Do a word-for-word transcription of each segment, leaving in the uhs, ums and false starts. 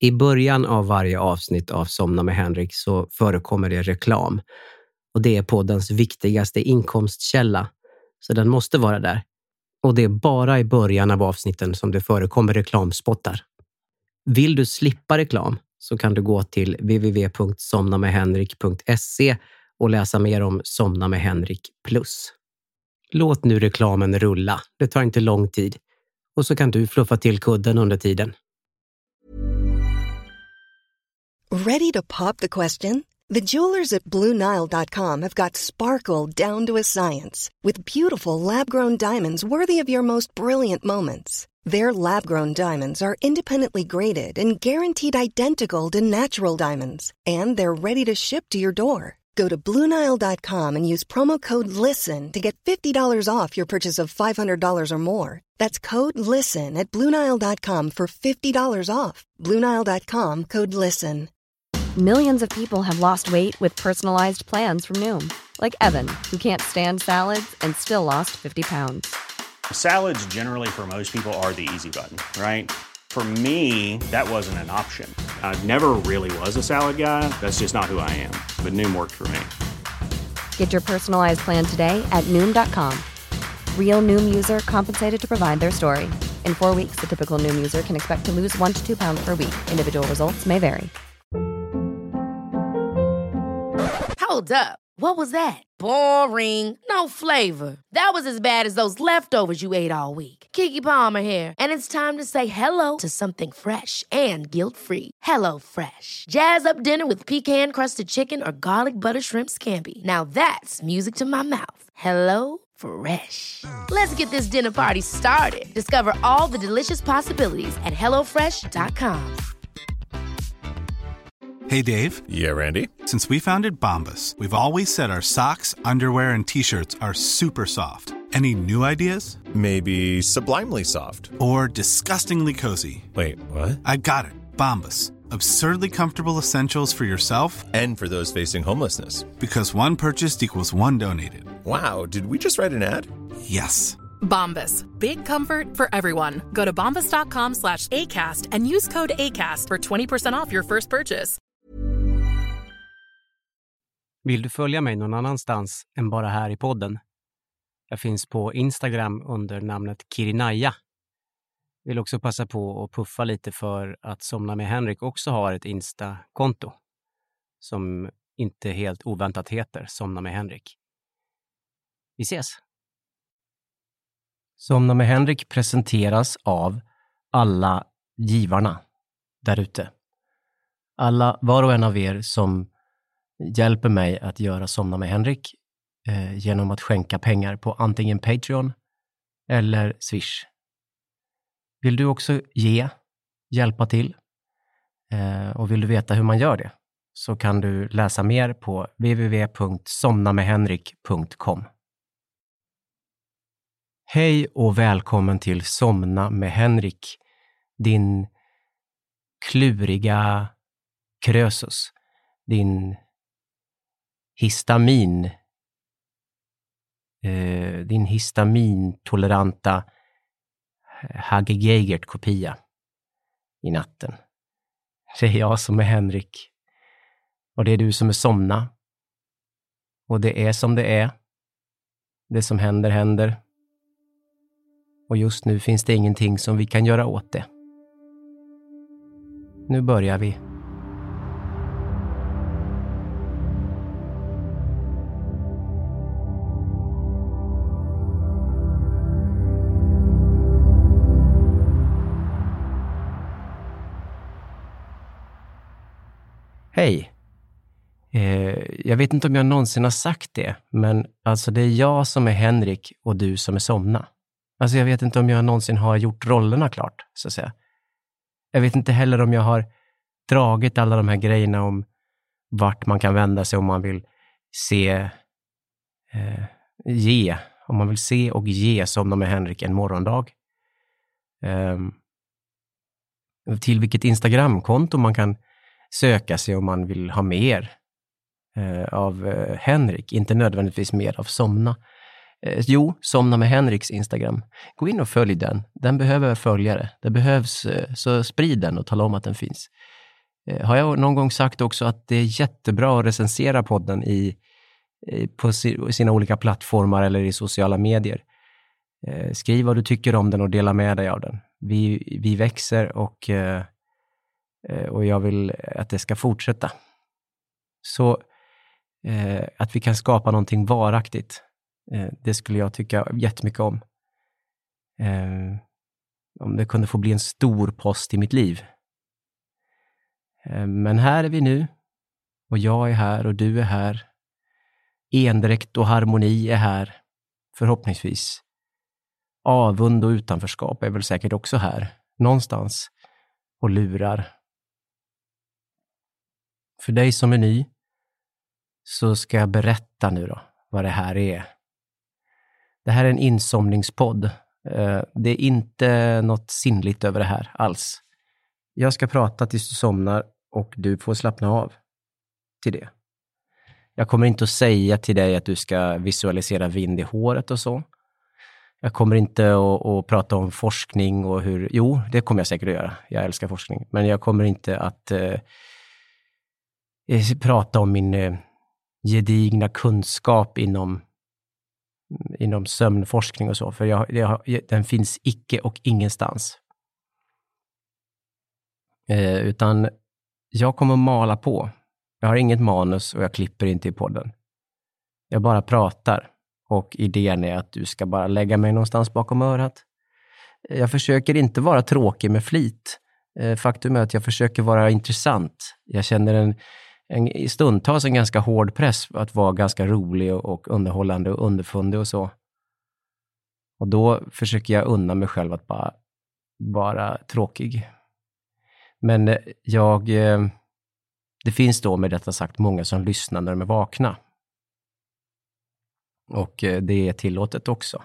I början av varje avsnitt av Somna med Henrik så förekommer det reklam. Och det är poddens viktigaste inkomstkälla. Så den måste vara där. Och det är bara i början av avsnitten som det förekommer reklamspottar. Vill du slippa reklam så kan du gå till w w w punkt somna med henrik punkt se och läsa mer om Somna med Henrik plus. Låt nu reklamen rulla. Det tar inte lång tid. Och så kan du fluffa till kudden under tiden. Ready to pop the question? The jewelers at Blue Nile dot com have got sparkle down to a science with beautiful lab-grown diamonds worthy of your most brilliant moments. Their lab-grown diamonds are independently graded and guaranteed identical to natural diamonds, and they're ready to ship to your door. Go to Blue Nile dot com and use promo code LISTEN to get fifty dollars off your purchase of five hundred dollars or more. That's code LISTEN at Blue Nile dot com for fifty dollars off. Blue Nile dot com, code LISTEN. Millions of people have lost weight with personalized plans from Noom. Like Evan, who can't stand salads and still lost fifty pounds. Salads generally for most people are the easy button, right? For me, that wasn't an option. I never really was a salad guy. That's just not who I am. But Noom worked for me. Get your personalized plan today at Noom dot com. Real Noom user compensated to provide their story. In four weeks, the typical Noom user can expect to lose one to two pounds per week. Individual results may vary. Hold up. What was that? Boring. No flavor. That was as bad as those leftovers you ate all week. Keke Palmer here. And it's time to say hello to something fresh and guilt-free. Hello Fresh. Jazz up dinner with pecan-crusted chicken or garlic butter shrimp scampi. Now that's music to my mouth. Hello Fresh. Let's get this dinner party started. Discover all the delicious possibilities at hello fresh dot com. Hey, Dave. Yeah, Randy. Since we founded Bombas, we've always said our socks, underwear, and T-shirts are super soft. Any new ideas? Maybe sublimely soft. Or disgustingly cozy. Wait, what? I got it. Bombas. Absurdly comfortable essentials for yourself and for those facing homelessness. Because one purchased equals one donated. Wow, did we just write an ad? Yes. Bombas. Big comfort for everyone. Go to bombas dot com slash ACAST and use code ACAST for twenty percent off your first purchase. Vill du följa mig någon annanstans än bara här i podden? Jag finns på Instagram under namnet Kirinaya. Vill också passa på att puffa lite för att Somna med Henrik också har ett Insta-konto som inte helt oväntat heter Somna med Henrik. Vi ses! Somna med Henrik presenteras av alla givarna där ute. Alla, var och en av er som hjälper mig att göra Somna med Henrik eh, genom att skänka pengar på antingen Patreon eller Swish. Vill du också ge, hjälpa till eh, och vill du veta hur man gör det så kan du läsa mer på w w w punkt somna med henrik punkt com. Hej och välkommen till Somna med Henrik, din kluriga krösus, din histamin eh, din histamintoleranta Hagge Geigert-kopia i natten. Det är jag som är Henrik och det är du som är Somna och det är som det är. Det som händer händer och just nu finns det ingenting som vi kan göra åt det. Nu börjar vi. Hej. Eh, jag vet inte om jag någonsin har sagt det, men alltså det är jag som är Henrik och du som är Somna. Alltså jag vet inte om jag någonsin har gjort rollerna klart, så att säga. Jag vet inte heller om jag har dragit alla de här grejerna om vart man kan vända sig om man vill se, eh, ge, om man vill se och ge Somna med Henrik en morgondag. Eh, till vilket Instagramkonto man kan söka sig om man vill ha mer eh, av eh, Henrik, inte nödvändigtvis mer av Somna. Eh, jo, Somna med Henriks Instagram. Gå in och följ den. Den behöver följare. Det behövs, eh, så sprid den och tala om att den finns. Eh, har jag någon gång sagt också att det är jättebra att recensera podden i, i, på si, sina olika plattformar eller i sociala medier. Eh, skriv vad du tycker om den och dela med dig av den. Vi, vi växer och, eh, och jag vill att det ska fortsätta. Så eh, att vi kan skapa någonting varaktigt. Eh, det skulle jag tycka jättemycket om. Eh, om det kunde få bli en stor post i mitt liv. Eh, men här är vi nu. Och jag är här och du är här. Endräkt och harmoni är här. Förhoppningsvis. Avund och utanförskap är väl säkert också här. Någonstans. Och lurar. För dig som är ny så ska jag berätta nu då vad det här är. Det här är en insomningspodd. Det är inte något sinnligt över det här alls. Jag ska prata tills du somnar och du får slappna av till det. Jag kommer inte att säga till dig att du ska visualisera vind i håret och så. Jag kommer inte att, att prata om forskning och hur... Jo, det kommer jag säkert att göra. Jag älskar forskning. Men jag kommer inte att eh, prata om min eh, gedigna kunskap inom, inom sömnforskning och så. För jag, jag, den finns icke och ingenstans. Eh, utan jag kommer att mala på. Jag har inget manus och jag klipper inte i podden. Jag bara pratar. Och idén är att du ska bara lägga mig någonstans bakom örat. Jag försöker inte vara tråkig med flit. Faktum är att jag försöker vara intressant. Jag känner en, en stundtals en ganska hård press att vara ganska rolig och, och underhållande och underfundig och så. Och då försöker jag unna mig själv att bara vara tråkig. Men jag... Det finns då med detta sagt många som lyssnar när de är vakna. Och det är tillåtet också.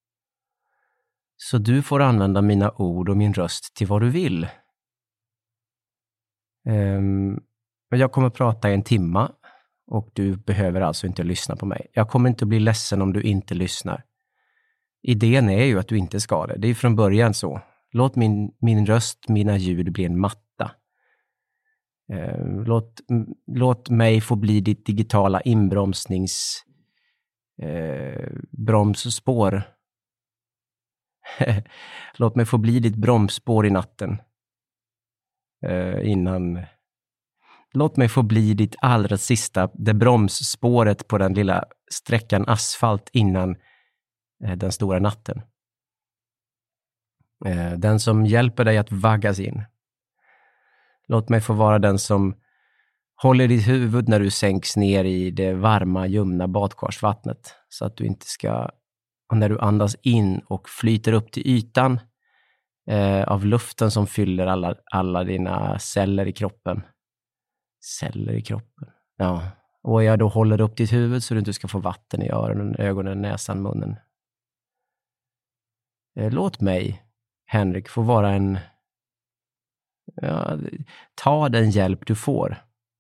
Så du får använda mina ord och min röst till vad du vill. Um, jag kommer att prata i en timma. Och du behöver alltså inte lyssna på mig. Jag kommer inte att bli ledsen om du inte lyssnar. Idén är ju att du inte ska det. Det är från början så. Låt min, min röst, mina ljud bli en matta. Uh, låt, låt mig få bli ditt digitala inbromsnings... Eh, bromsspår. Låt mig få bli ditt bromsspår i natten. Eh, innan... Låt mig få bli ditt allra sista, det bromsspåret på den lilla sträckan asfalt innan eh, den stora natten. Eh, den som hjälper dig att vaggas in. Låt mig få vara den som håller ditt huvud när du sänks ner i det varma, ljumna badkarsvattnet. Så att du inte ska, och när du andas in och flyter upp till ytan eh, av luften som fyller alla, alla dina celler i kroppen. Celler i kroppen. Ja. Och jag då håller upp ditt huvud så du inte ska få vatten i öronen, ögonen, näsan, munnen. Eh, låt mig, Henrik, få vara en... Ja, ta den hjälp du får.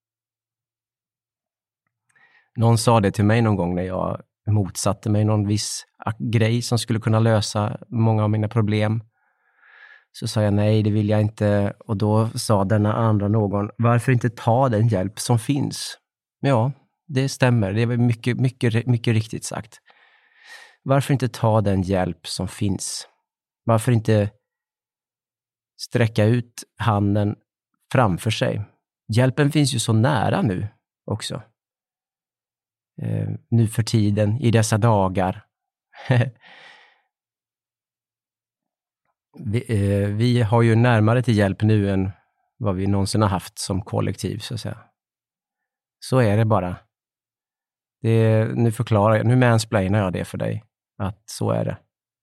Någon sa det till mig någon gång när jag motsatte mig någon viss grej som skulle kunna lösa många av mina problem. Så sa jag nej, det vill jag inte. Och då sa denna andra någon, varför inte ta den hjälp som finns? Ja, det stämmer. Det är mycket, mycket, mycket riktigt sagt. Varför inte ta den hjälp som finns? Varför inte sträcka ut handen framför sig? Hjälpen finns ju så nära nu också. Uh, nu för tiden, i dessa dagar. vi, uh, vi har ju närmare till hjälp nu än vad vi någonsin har haft som kollektiv, så att säga. Så är det bara. Det, nu förklarar jag, nu mansplainar jag det för dig, att så är det.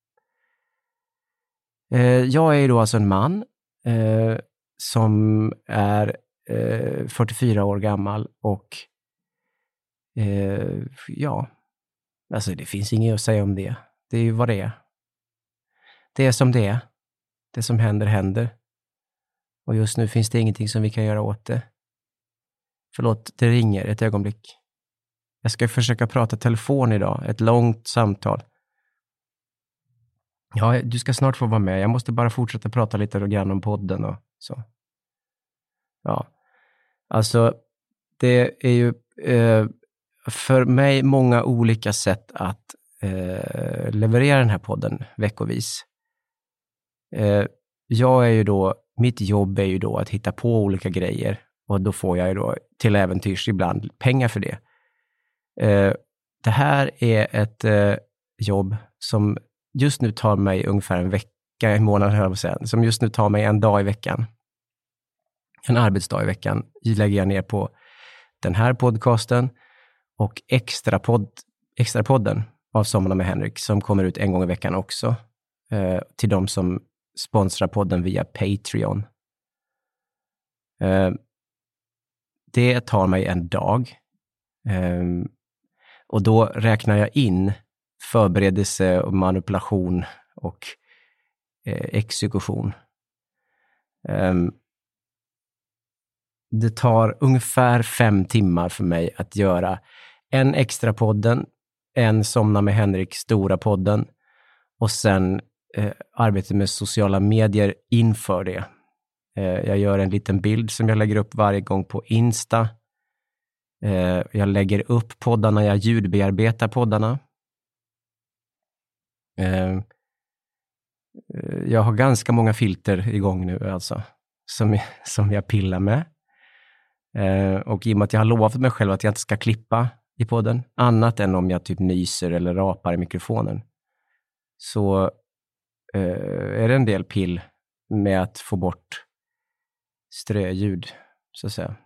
Uh, jag är ju då alltså en man uh, som är uh, fyrtiofyra år gammal och Eh, ja, alltså det finns inget att säga om det. Det är ju vad det är. Det är som det är. Det som händer, händer. Och just nu finns det ingenting som vi kan göra åt det. Förlåt, det ringer ett ögonblick. Jag ska försöka prata telefon idag. Ett långt samtal. Ja, du ska snart få vara med. Jag måste bara fortsätta prata lite grann om podden och så. Ja, alltså det är ju eh, för mig många olika sätt att eh, leverera den här podden veckovis. Eh, jag är ju då, mitt jobb är ju då att hitta på olika grejer och då får jag ju då till äventyrs ibland pengar för det. Eh, det här är ett eh, jobb som just nu tar mig ungefär en vecka i månaden, hör jag säga, som just nu tar mig en dag i veckan. En arbetsdag i veckan lägger jag ner på den här podcasten och extra, podd, extra podden av Somna med Henrik som kommer ut en gång i veckan också eh, till de som sponsrar podden via Patreon. Eh, det tar mig en dag eh, och då räknar jag in förberedelse och manipulation och eh, exekution. Eh, Det tar ungefär fem timmar för mig att göra en extra podden, en Somna med Henrik stora podden och sen eh, arbeta med sociala medier inför det. Eh, jag gör en liten bild som jag lägger upp varje gång på Insta. Eh, jag lägger upp poddarna, jag ljudbearbetar poddarna. Eh, jag har ganska många filter igång nu alltså, som, som jag pillar med. Eh, och i och med att jag har lovat mig själv att jag inte ska klippa i podden, annat än om jag typ nyser eller rapar i mikrofonen, så eh, är det en del pill med att få bort ströljud, så att säga.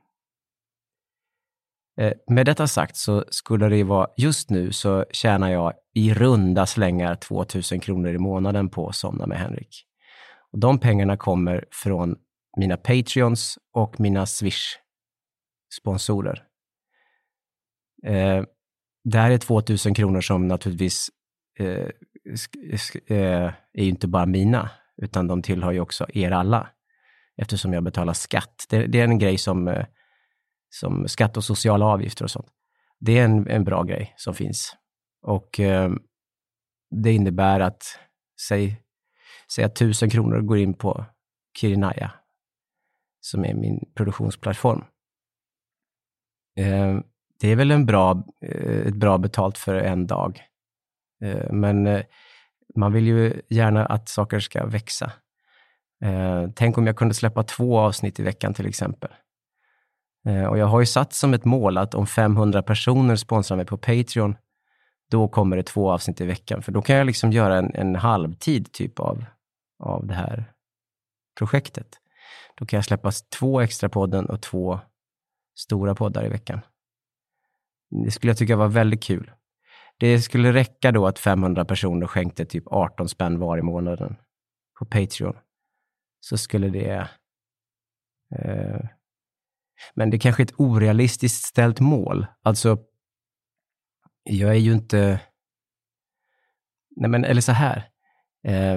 Eh, med detta sagt så skulle det vara, just nu så tjänar jag i runda slängar tvåtusen kronor i månaden på Somna med Henrik. Och de pengarna kommer från mina Patreons och mina Swish sponsorer. Eh, det här är tvåtusen kronor som naturligtvis eh, sk- sk- eh, är ju inte bara mina, utan de tillhör ju också er alla, eftersom jag betalar skatt. Det, det är en grej som, eh, som skatt och sociala avgifter och sånt. Det är en, en bra grej som finns. Och eh, det innebär att säg, säg att tusen kronor går in på Kirinaya, som är min produktionsplattform. Eh, det är väl en bra, eh, ett bra betalt för en dag. Eh, men eh, man vill ju gärna att saker ska växa. Eh, tänk om jag kunde släppa två avsnitt i veckan till exempel. Eh, och jag har ju satt som ett mål att om femhundra personer sponsrar mig på Patreon, då kommer det två avsnitt i veckan. För då kan jag liksom göra en, en halvtid typ av, av det här projektet. Då kan jag släppa två extra podden och två stora poddar i veckan. Det skulle jag tycka var väldigt kul. Det skulle räcka då att femhundra personer skänkte typ arton spänn var i månaden på Patreon. Så skulle det... Eh, men det är kanske ett orealistiskt ställt mål. Alltså, jag är ju inte... Nej men, eller så här. Eh,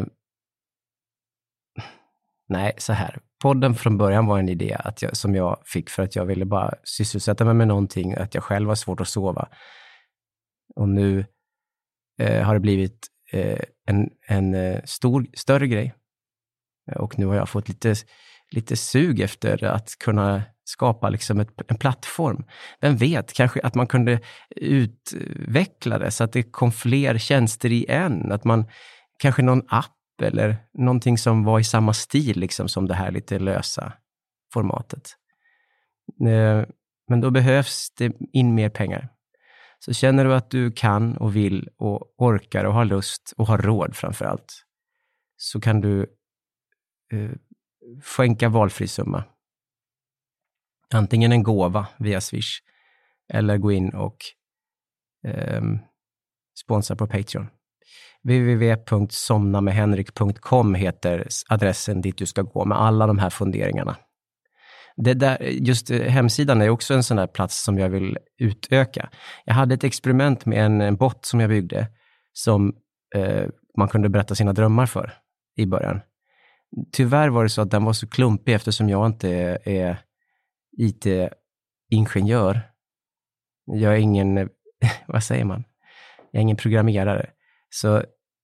nej, så här. Podden från början var en idé att jag, som jag fick för att jag ville bara sysselsätta mig med någonting, att jag själv har svårt att sova. Och nu eh, har det blivit eh, en, en eh, stor, större grej. Och nu har jag fått lite, lite sug efter att kunna skapa liksom ett, en plattform. Vem vet, kanske att man kunde utveckla det så att det kom fler tjänster i en. Att man, kanske någon app eller någonting som var i samma stil liksom som det här lite lösa formatet. Men då behövs det in mer pengar. Så känner du att du kan och vill och orkar och har lust och har råd framför allt, så kan du eh, skänka valfri summa. Antingen en gåva via Swish eller gå in och eh, sponsra på Patreon. w w w punkt somna med henrik punkt com heter adressen dit du ska gå med alla de här funderingarna. Det där, just hemsidan är också en sån här plats som jag vill utöka. Jag hade ett experiment med en, en bot som jag byggde som eh, man kunde berätta sina drömmar för i början. Tyvärr var det så att den var så klumpig eftersom jag inte är, är I T-ingenjör. Jag är ingen, vad säger man? Jag är ingen programmerare. Så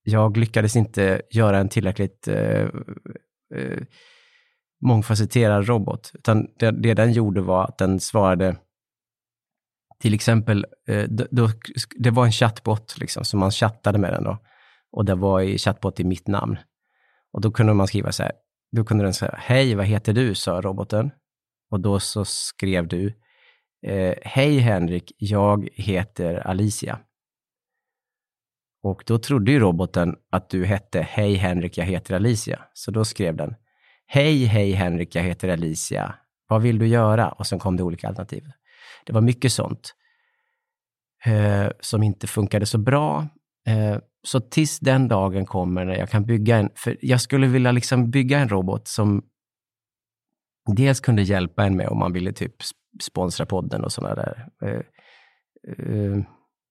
jag lyckades inte göra en tillräckligt eh, eh, mångfacetterad robot. Utan det, det den gjorde var att den svarade till exempel, eh, då, då, det var en chatbot liksom, så man chattade med den då. Och det var i chatbot i mitt namn. Och då kunde man skriva så här, då kunde den säga, hej, vad heter du, sa roboten. Och då så skrev du, eh, hej Henrik, jag heter Alicia. Och då trodde ju roboten att du hette, hej Henrik, jag heter Alicia. Så då skrev den, hej, hej Henrik, jag heter Alicia. Vad vill du göra? Och sen kom det olika alternativ. Det var mycket sånt eh, som inte funkade så bra. Eh, så tills den dagen kommer när jag kan bygga en, för jag skulle vilja liksom bygga en robot som dels kunde hjälpa en med om man ville typ sponsra podden och sådana där eh, eh,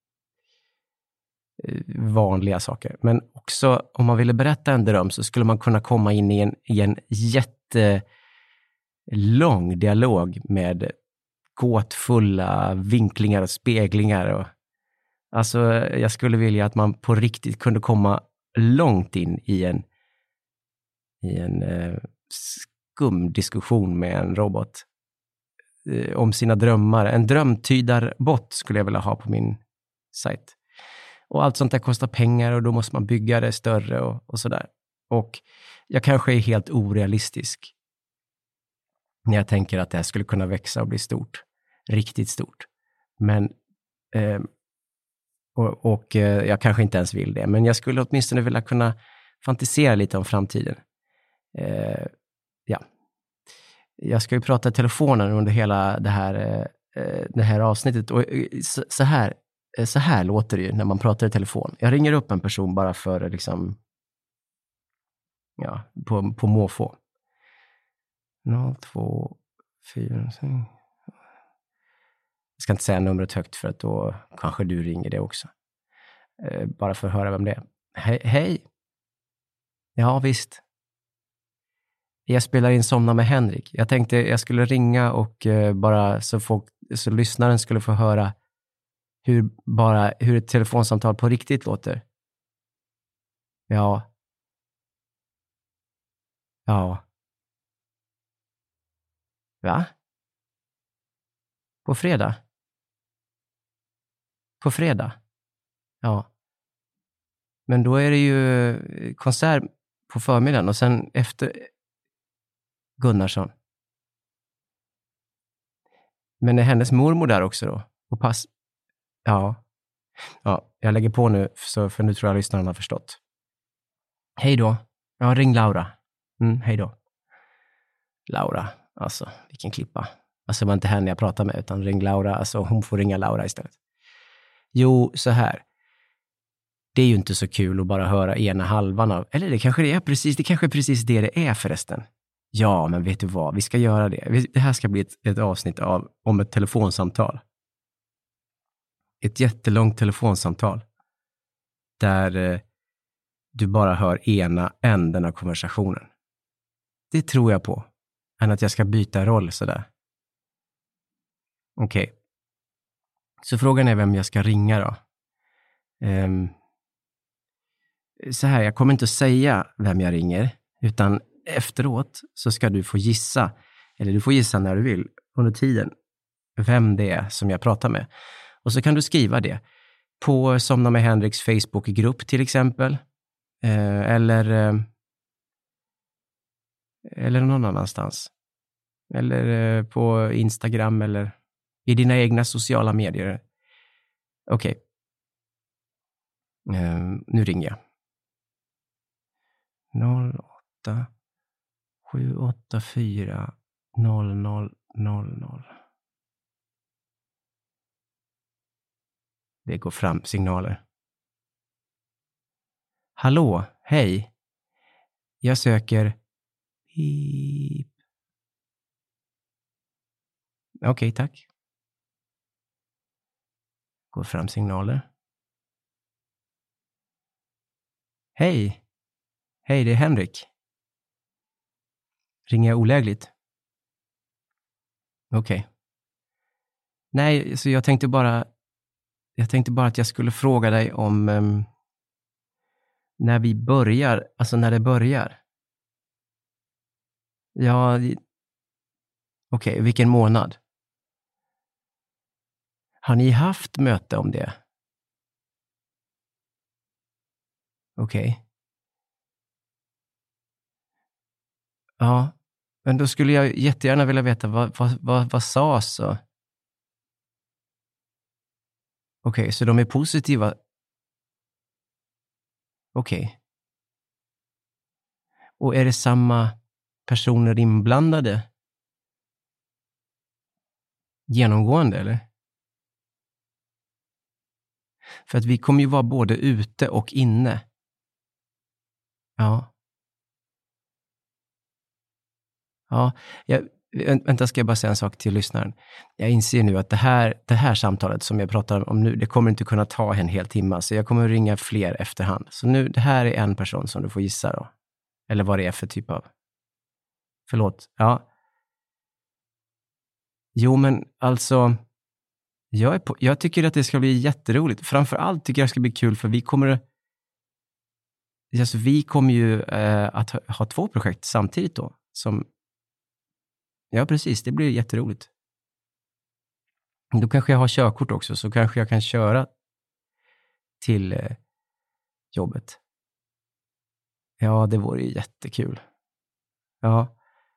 vanliga saker. Men också om man ville berätta en dröm så skulle man kunna komma in i en, i en jättelång dialog med gåtfulla vinklingar och speglingar. Och, alltså jag skulle vilja att man på riktigt kunde komma långt in i en, i en eh, skum diskussion med en robot eh, om sina drömmar. En drömtydarbot skulle jag vilja ha på min sajt. Och allt sånt där kostar pengar och då måste man bygga det större och, och sådär. Och jag kanske är helt orealistisk när jag tänker att det här skulle kunna växa och bli stort. Riktigt stort. Men eh, och, och eh, jag kanske inte ens vill det. Men jag skulle åtminstone vilja kunna fantisera lite om framtiden. Eh, ja. Jag ska ju prata i telefonen under hela det här, eh, det här avsnittet. Och så, så här Så här låter det ju när man pratar i telefon. Jag ringer upp en person bara för liksom, ja, på, på måfå. noll två fyra Jag ska inte säga numret högt för att då kanske du ringer det också. Eh, bara för att höra vem det är. Hej, hej. Ja, visst. Jag spelar in Somna med Henrik. Jag tänkte jag skulle ringa och eh, bara så, folk, så lyssnaren skulle få höra Hur, bara, hur ett telefonsamtal på riktigt låter. Ja. Ja. Va? På fredag? På fredag? Ja. Men då är det ju konsert på förmiddagen och sen efter Gunnarsson. Men är hennes mormor där också då? Och pass... Ja. Ja, jag lägger på nu så för nu tror jag lyssnarna har förstått. Hej då. Ja, ring Laura. Mm, hej då. Laura, alltså vilken klippa. Alltså det var inte henne jag pratade med utan ring Laura, alltså hon får ringa Laura istället. Jo, så här. Det är ju inte så kul att bara höra ena halvan av, eller det kanske det är precis, det kanske är precis det det är förresten. Ja, men vet du vad, vi ska göra det. Det här ska bli ett, ett avsnitt av, om ett telefonsamtal. Ett jättelångt telefonsamtal där eh, du bara hör ena änden av konversationen. Det tror jag på. Än att jag ska byta roll sådär. Okej. Okay. Så frågan är vem jag ska ringa då. Um, så här, jag kommer inte att säga vem jag ringer. Utan efteråt så ska du få gissa. Eller du får gissa när du vill under tiden. Vem det är som jag pratar med. Och så kan du skriva det på Somna med Henriks Facebook-grupp till exempel. Eh, eller, eh, eller någon annanstans. Eller eh, på Instagram eller i dina egna sociala medier. Okej. Okay. Eh, nu ringer jag. noll åtta sju åtta fyra noll noll noll noll Det går fram signaler. Hallå, hej. Jag söker... Pip. Okej, okay, tack. Går fram signaler. Hej. Hej, det är Henrik. Ringer jag olägligt? Okej. Okay. Nej, så jag tänkte bara... Jag tänkte bara att jag skulle fråga dig om... Um, När vi börjar, alltså när det börjar. Ja, okej, okay, vilken månad? Har ni haft möte om det? Okej. Okay. Ja, men då skulle jag jättegärna vilja veta vad, vad, vad, vad sades. Okej, okay, så de är positiva. Okej. Okay. Och är det samma personer inblandade? Genomgående, eller? För att vi kommer ju vara både ute och inne. Ja. Ja, jag, vänta, ska jag bara säga en sak till lyssnaren. Jag inser nu att det här, det här samtalet som jag pratar om nu, det kommer inte kunna ta en hel timme. Så jag kommer att ringa fler efterhand. Så nu, det här är en person som du får gissa då. Eller vad det är för typ av... Förlåt, ja. Jo, men alltså... Jag, är på, jag tycker att det ska bli jätteroligt. Framförallt tycker jag det ska bli kul för vi kommer... Alltså, vi kommer ju eh, att ha, ha två projekt samtidigt då. Som... Ja, precis. Det blir jätteroligt. Då kanske jag har körkort också. Så kanske jag kan köra till eh, jobbet. Ja, det vore ju jättekul. Ja.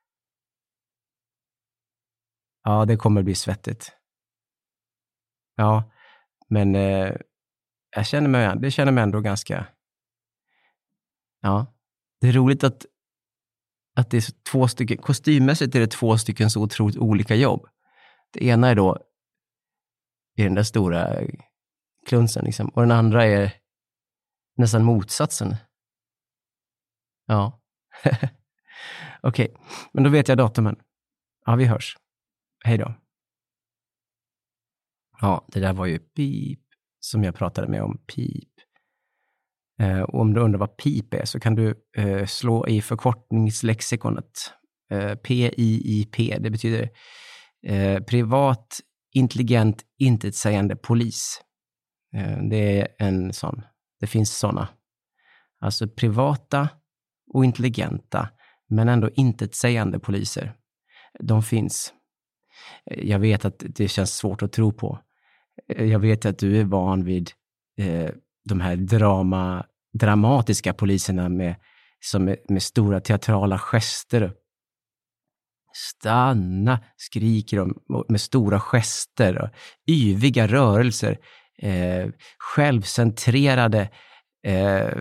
Ja, det kommer bli svettigt. Ja, men eh, jag känner mig, det känner mig ändå ganska... Ja, det är roligt att att det är två stycken, kostymmässigt är det två stycken så otroligt olika jobb. Det ena är då i den där stora klunsen liksom, och den andra är nästan motsatsen. Ja. Okej, okay. Men då vet jag datumen. Ja, vi hörs. Hej då. Ja, det där var ju pip som jag pratade med om, pip. Eh, och om du undrar vad pip är så kan du eh, slå i förkortningslexikonet. Eh, P I I P, det betyder eh, privat, intelligent, intetsägande polis. Eh, det är en sån, det finns såna. Alltså privata och intelligenta, men ändå intetsägande poliser. De finns. Jag vet att det känns svårt att tro på. Jag vet att du är van vid eh, de här drama, dramatiska poliserna med, som med, med stora teatrala gester. Stanna, skriker de med stora gester och yviga rörelser. Eh, självcentrerade, eh,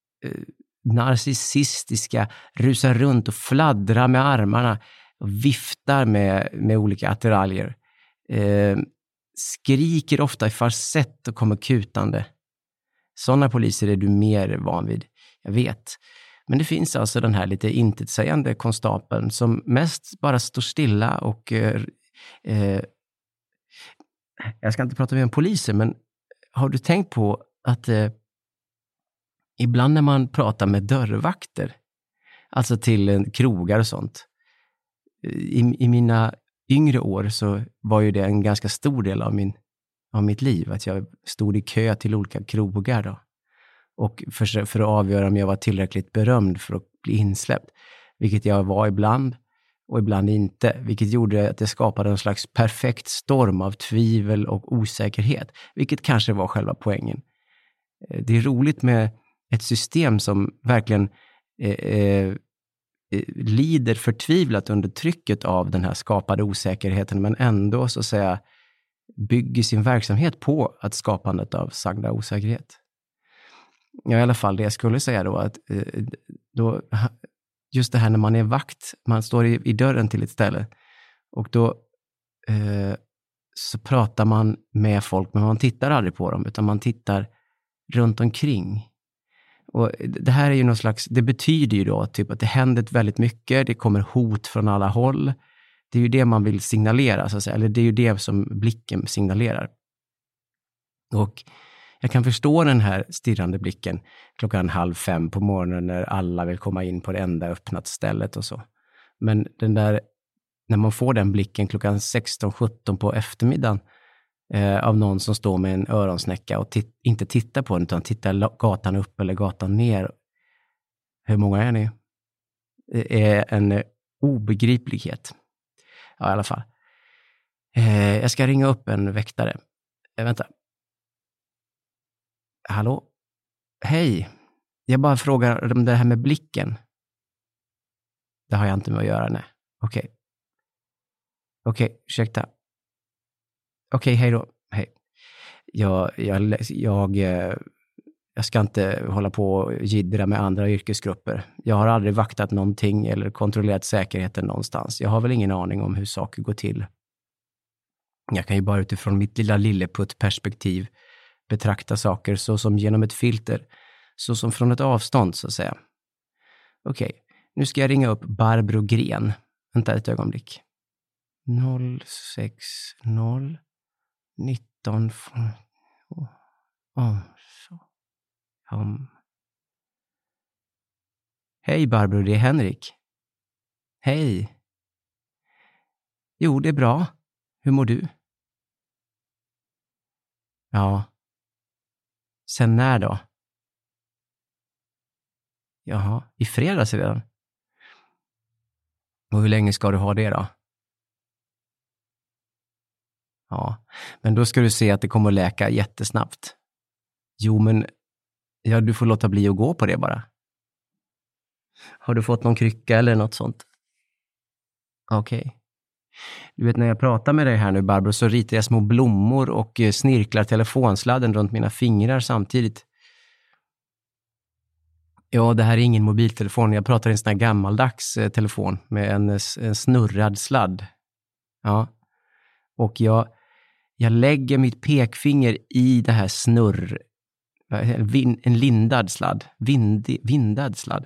narcissistiska, rusar runt och fladdrar med armarna och viftar med, med olika attiraljer. Eh, skriker ofta i falsett och kommer kutande. Sådana poliser är du mer van vid, jag vet. Men det finns alltså den här lite intetsägande konstapeln som mest bara står stilla och... Eh, eh, jag ska inte prata med en poliser, men har du tänkt på att eh, ibland när man pratar med dörrvakter, alltså till en krogar och sånt, i, i mina yngre år så var ju det en ganska stor del av min av mitt liv, att jag stod i kö till olika krogar då. Och för, för att avgöra om jag var tillräckligt berömd för att bli insläppt. Vilket jag var ibland och ibland inte. Vilket gjorde att det skapade en slags perfekt storm av tvivel och osäkerhet. Vilket kanske var själva poängen. Det är roligt med ett system som verkligen eh, eh, lider förtvivlat under trycket av den här skapade osäkerheten, men ändå så att säga bygger sin verksamhet på att skapandet av sagda osäkerhet. Ja, i alla fall det jag skulle säga då, att eh, då, just det här när man är vakt, man står i, i dörren till ett ställe och då eh, så pratar man med folk, men man tittar aldrig på dem, utan man tittar runt omkring. Och det här är ju någon slags, det betyder ju då typ att det händer väldigt mycket, det kommer hot från alla håll. Det är ju det man vill signalera, så att säga. Eller det är ju det som blicken signalerar. Och jag kan förstå den här stirrande blicken klockan halv fem på morgonen när alla vill komma in på det enda öppnat stället och så. Men den där, när man får den blicken klockan sexton sjutton på eftermiddagen, eh, av någon som står med en öronsnäcka och tit- inte tittar på den utan tittar gatan upp eller gatan ner. Hur många är ni? Det är en obegriplighet. Ja, i alla fall. Eh, jag ska ringa upp en väktare. Eh, vänta. Hallå? Hej. Jag bara frågar om det här med blicken. Det har jag inte med att göra, nej. Okej. Okay. Okej, okay, ursäkta. Okej, okay, hej då. Hej. Jag, jag, jag, jag ska inte hålla på och jiddra med andra yrkesgrupper. Jag har aldrig vaktat någonting eller kontrollerat säkerheten någonstans. Jag har väl ingen aning om hur saker går till. Jag kan ju bara utifrån mitt lilla lilleputt-perspektiv betrakta saker så som genom ett filter. Så som från ett avstånd, så att säga. Okej, okay. Nu ska jag ringa upp Barbro Gren. Vänta ett ögonblick. noll sex noll nitton oh, oh, så. Um. Hej Barbro, det är Henrik. Hej. Jo, det är bra. Hur mår du? Ja. Sen när då? Jaha, i fredags redan. Och hur länge ska du ha det då? Ja, men då ska du se att det kommer att läka jättesnabbt. Jo, men ja, du får låta bli att gå på det bara. Har du fått någon krycka eller något sånt? Okej. Okay. Du vet, när jag pratar med dig här nu, Barbro, så ritar jag små blommor och snirklar telefonsladden runt mina fingrar samtidigt. Ja, det här är ingen mobiltelefon. Jag pratar i en sån här gammaldags eh, telefon med en, en snurrad sladd. Ja. Och jag, jag lägger mitt pekfinger i det här snurr... Vin, en lindad sladd. Vindi, vindad sladd.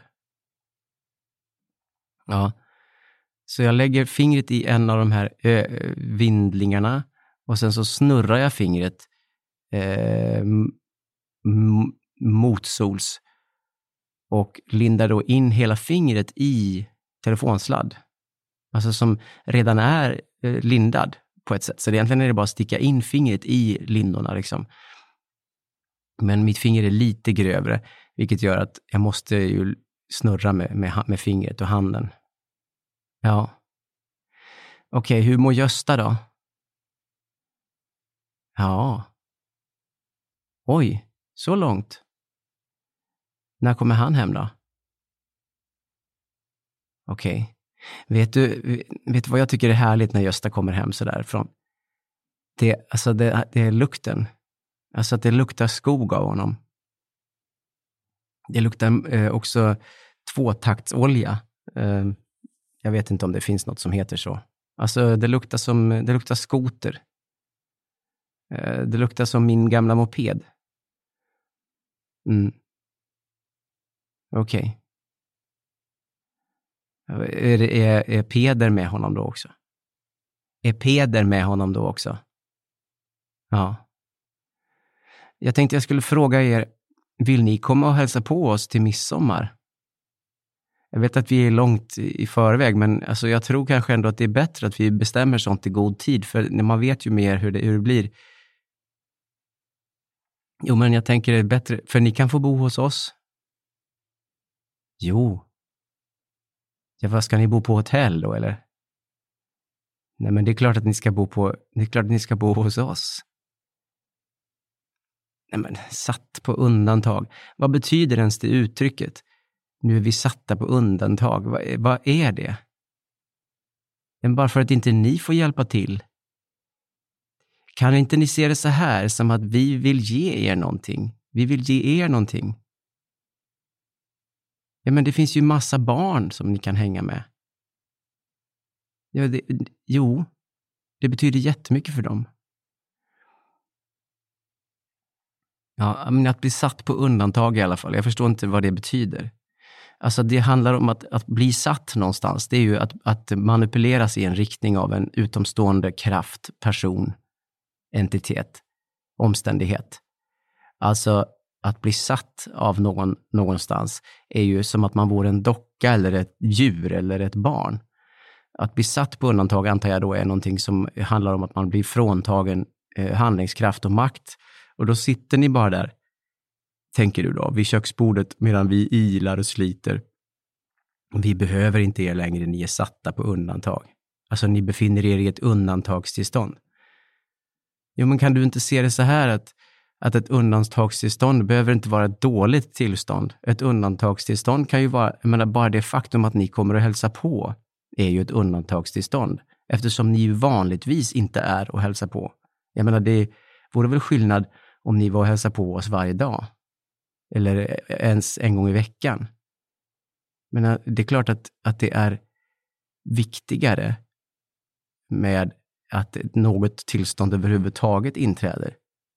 Ja. Så jag lägger fingret i en av de här ö, vindlingarna. Och sen så snurrar jag fingret eh, m- motsols. Och lindar då in hela fingret i telefonsladd. Alltså som redan är eh, lindad på ett sätt. Så egentligen är det bara att sticka in fingret i lindorna liksom. Men mitt finger är lite grövre. Vilket gör att jag måste ju snurra med, med, med fingret och handen. Ja. Okej, okay, hur mår Gösta då? Ja. Oj, så långt. När kommer han hem då? Okej. Okay. Vet du, vet du vad jag tycker är härligt när Gösta kommer hem så därifrån? Det, alltså det, det är lukten. Alltså att det luktar skog av honom. Det luktar eh, också tvåtaktsolja. Eh, jag vet inte om det finns något som heter så. Alltså det luktar som, det luktar skoter. Eh, det luktar som min gamla moped. Mm. Okej. Okay. Är, är, är Peder med honom då också? Är Peder med honom då också? Ja. Jag tänkte jag skulle fråga er, vill ni komma och hälsa på oss till midsommar? Jag vet att vi är långt i förväg, men alltså jag tror kanske ändå att det är bättre att vi bestämmer sånt i god tid, för när man vet ju mer hur det, hur det blir. Jo, men jag tänker det är bättre, för ni kan få bo hos oss. Jo. Ja, vad ska ni bo på hotell då, eller? Nej, men det är klart att ni ska bo på, det är klart att ni ska bo hos oss. Nej, men satt på undantag. Vad betyder ens det uttrycket? Nu är vi satta på undantag. Vad, vad är det? Men bara för att inte ni får hjälpa till. Kan inte ni se det så här, som att vi vill ge er någonting? Vi vill ge er någonting. Ja, men det finns ju massa barn som ni kan hänga med. Ja, det, jo, det betyder jättemycket för dem. Ja, men att bli satt på undantag i alla fall. Jag förstår inte vad det betyder. Alltså det handlar om att, att bli satt någonstans. Det är ju att, att manipuleras i en riktning av en utomstående kraft, person, entitet, omständighet. Alltså att bli satt av någon någonstans är ju som att man vore en docka eller ett djur eller ett barn. Att bli satt på undantag antar jag då är någonting som handlar om att man blir fråntagen eh, handlingskraft och makt. Och då sitter ni bara där, tänker du då, vid köksbordet medan vi ilar och sliter. Vi behöver inte er längre, ni är satta på undantag. Alltså ni befinner er i ett undantagstillstånd. Jo, men kan du inte se det så här att, att ett undantagstillstånd behöver inte vara ett dåligt tillstånd. Ett undantagstillstånd kan ju vara, jag menar, bara det faktum att ni kommer att hälsa på är ju ett undantagstillstånd. Eftersom ni ju vanligtvis inte är och hälsa på. Jag menar, det vore väl skillnad om ni var och hälsa på oss varje dag. Eller ens en gång i veckan. Men det är klart att, att det är viktigare med att något tillstånd överhuvudtaget inträder.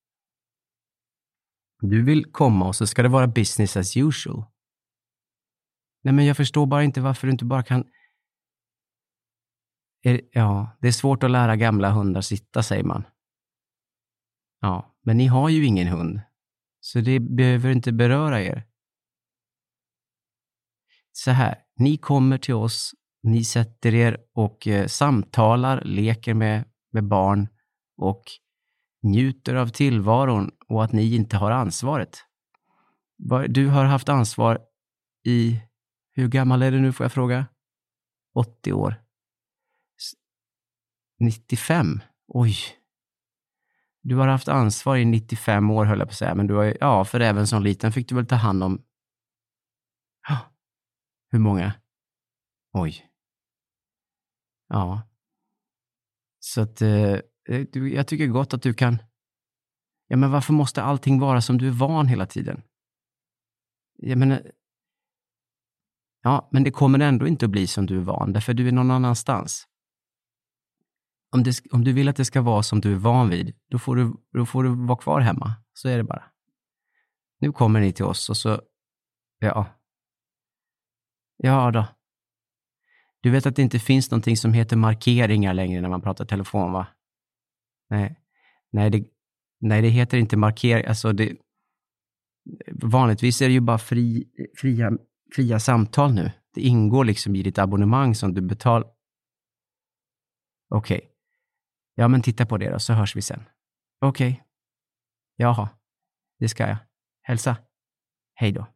Du vill komma och så ska det vara business as usual. Nej, men jag förstår bara inte varför du inte bara kan... Ja, det är svårt att lära gamla hundar sitta, säger man. Ja, men ni har ju ingen hund. Så det behöver inte beröra er. Så här, ni kommer till oss, ni sätter er och eh, samtalar, leker med, med barn och njuter av tillvaron och att ni inte har ansvaret. Du har haft ansvar i, hur gammal är du nu får jag fråga? åttio år. nittiofem, oj. Du har haft ansvar i nittiofem år, höll jag på att säga. Men du har, ja, för även som liten fick du väl ta hand om... Oh, hur många? Oj. Ja. Så att eh, du, jag tycker gott att du kan... Ja, men varför måste allting vara som du är van hela tiden? Jag menar... Ja, men det kommer ändå inte att bli som du är van. Därför du är någon annanstans. Om, det, om du vill att det ska vara som du är van vid, då får du, då får du vara kvar hemma. Så är det bara. Nu kommer ni till oss och så... Ja. Ja då. Du vet att det inte finns någonting som heter markeringar längre när man pratar telefon, va? Nej. Nej, det, nej, det heter inte markering. Alltså det... Vanligtvis är det ju bara fri, fria, fria samtal nu. Det ingår liksom i ditt abonnemang som du betalar. Okej. Okay. Ja, men titta på det då, så hörs vi sen. Okej. Okay. Jaha. Det ska jag. Hälsa. Hej då.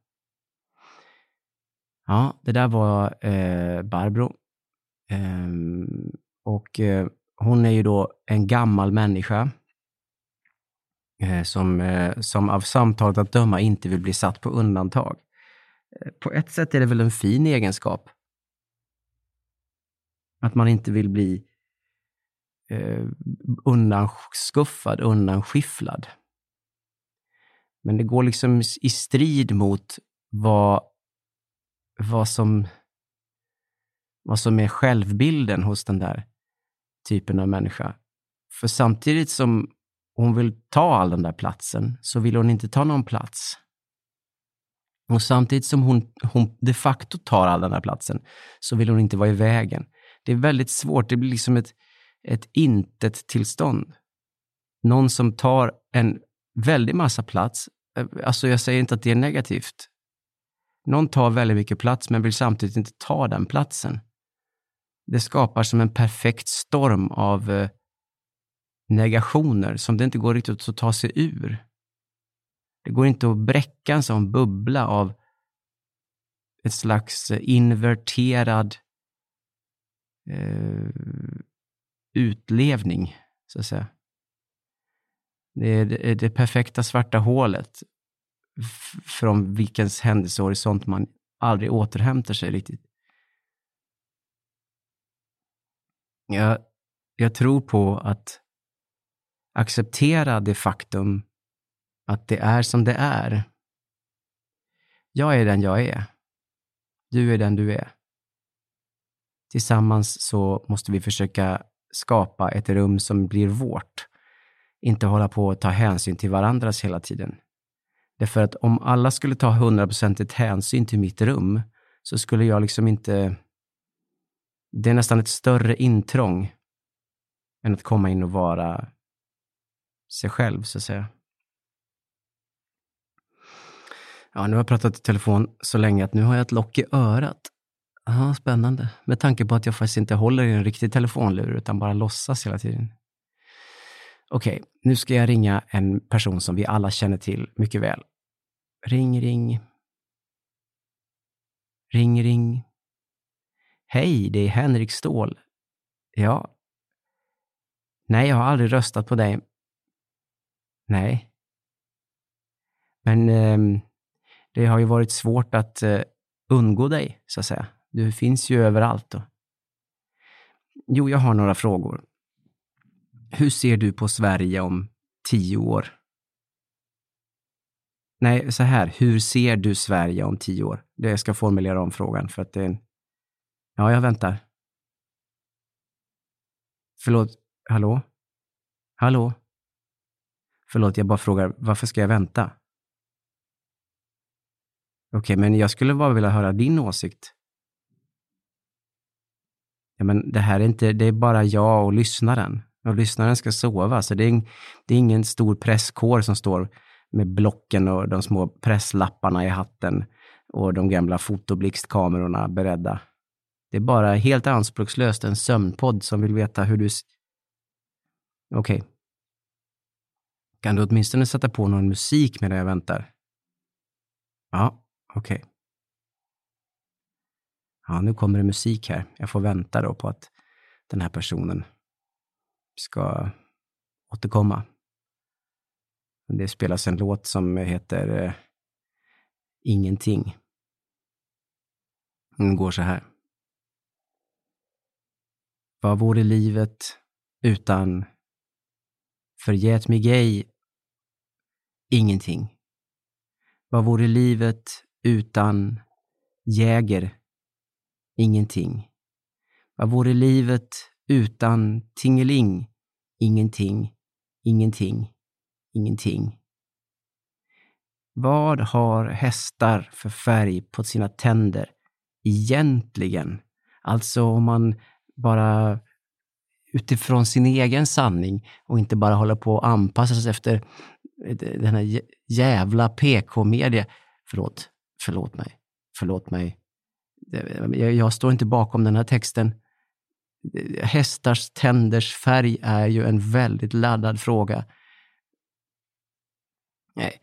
Ja, det där var eh, Barbro. Ehm, och eh, hon är ju då en gammal människa. Eh, som, eh, som av samtalet att döma inte vill bli satt på undantag. Eh, på ett sätt är det väl en fin egenskap. Att man inte vill bli eh, undanskuffad, undanskifflad. Men det går liksom i strid mot vad, vad, som, vad som är självbilden hos den där typen av människa. För samtidigt som hon vill ta all den där platsen så vill hon inte ta någon plats. Och samtidigt som hon, hon de facto tar all den där platsen så vill hon inte vara i vägen. Det är väldigt svårt, det blir liksom ett, ett intet tillstånd. Någon som tar en väldigt massa plats, alltså jag säger inte att det är negativt. Någon tar väldigt mycket plats men vill samtidigt inte ta den platsen. Det skapar som en perfekt storm av eh, negationer som det inte går riktigt att ta sig ur. Det går inte att bräcka en sån bubbla av ett slags inverterad eh, utlevning, så att säga. Det är det, det perfekta svarta hålet f- från vilkens händelsehorisont man aldrig återhämtar sig riktigt. Jag, jag tror på att acceptera det faktum att det är som det är. Jag är den jag är. Du är den du är. Tillsammans så måste vi försöka skapa ett rum som blir vårt. Inte hålla på att ta hänsyn till varandras hela tiden. Därför att om alla skulle ta hundra procent hänsyn till mitt rum så skulle jag liksom inte... Det är nästan ett större intrång än att komma in och vara sig själv, så att säga. Ja, nu har jag pratat i telefon så länge att nu har jag ett lock i örat. Ja, spännande. Med tanke på att jag faktiskt inte håller i en riktig telefonlur utan bara låtsas hela tiden. Okej, nu ska jag ringa en person som vi alla känner till mycket väl. Ring, ring. Ring, ring. Hej, det är Henrik Ståhl. Ja. Nej, jag har aldrig röstat på dig. Nej. Men eh, det har ju varit svårt att eh, undgå dig, så att säga. Du finns ju överallt då. Jo, jag har några frågor. Hur ser du på Sverige om tio år? Nej, så här. Hur ser du Sverige om tio år? Det jag ska formulera om frågan för att det är en... Ja, jag väntar. Förlåt, hallå? Hallå? Förlåt, jag bara frågar, varför ska jag vänta? Okej, men jag skulle bara vilja höra din åsikt. Ja, men det här är inte, det är bara jag och lyssnaren. Och lyssnaren ska sova, så det är, det är ingen stor presskår som står med blocken och de små presslapparna i hatten och de gamla fotoblixtkamerorna beredda. Det är bara helt anspråkslöst en sömnpodd som vill veta hur du... Okej. Okay. Kan du åtminstone sätta på någon musik medan jag väntar? Ja, okej. Okay. Ja, nu kommer det musik här. Jag får vänta då på att den här personen ska återkomma. Det spelas en låt som heter eh, Ingenting. Den går så här. Vad vore livet utan förgät mig ej ingenting? Vad vore livet utan jäger ingenting? Vad vore livet utan tingeling ingenting, ingenting, ingenting? Vad har hästar för färg på sina tänder egentligen? Alltså om man bara utifrån sin egen sanning och inte bara hålla på att anpassa sig efter den här jävla P K-media. Förlåt, förlåt mig, förlåt mig. Jag, jag står inte bakom den här texten. Hästars tänders färg är ju en väldigt laddad fråga. Nej.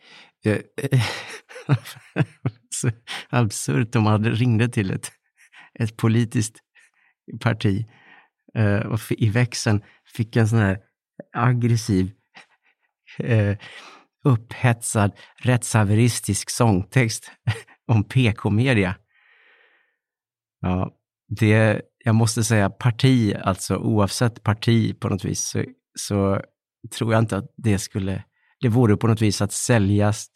Så absurt om man hade ringde till ett, ett politiskt parti uh, och i växeln fick en sån här aggressiv uh, upphetsad rättshaveristisk sångtext om P K-media. Ja, det, jag måste säga parti, alltså oavsett parti på något vis så, så tror jag inte att det skulle, det vore på något vis att säljas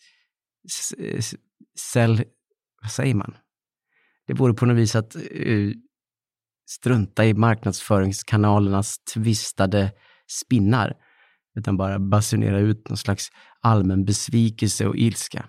sälj, vad säger man? Det vore på något vis att uh, strunta i marknadsföringskanalernas tvistade spinnar, utan bara basunera ut någon slags allmän besvikelse och ilska.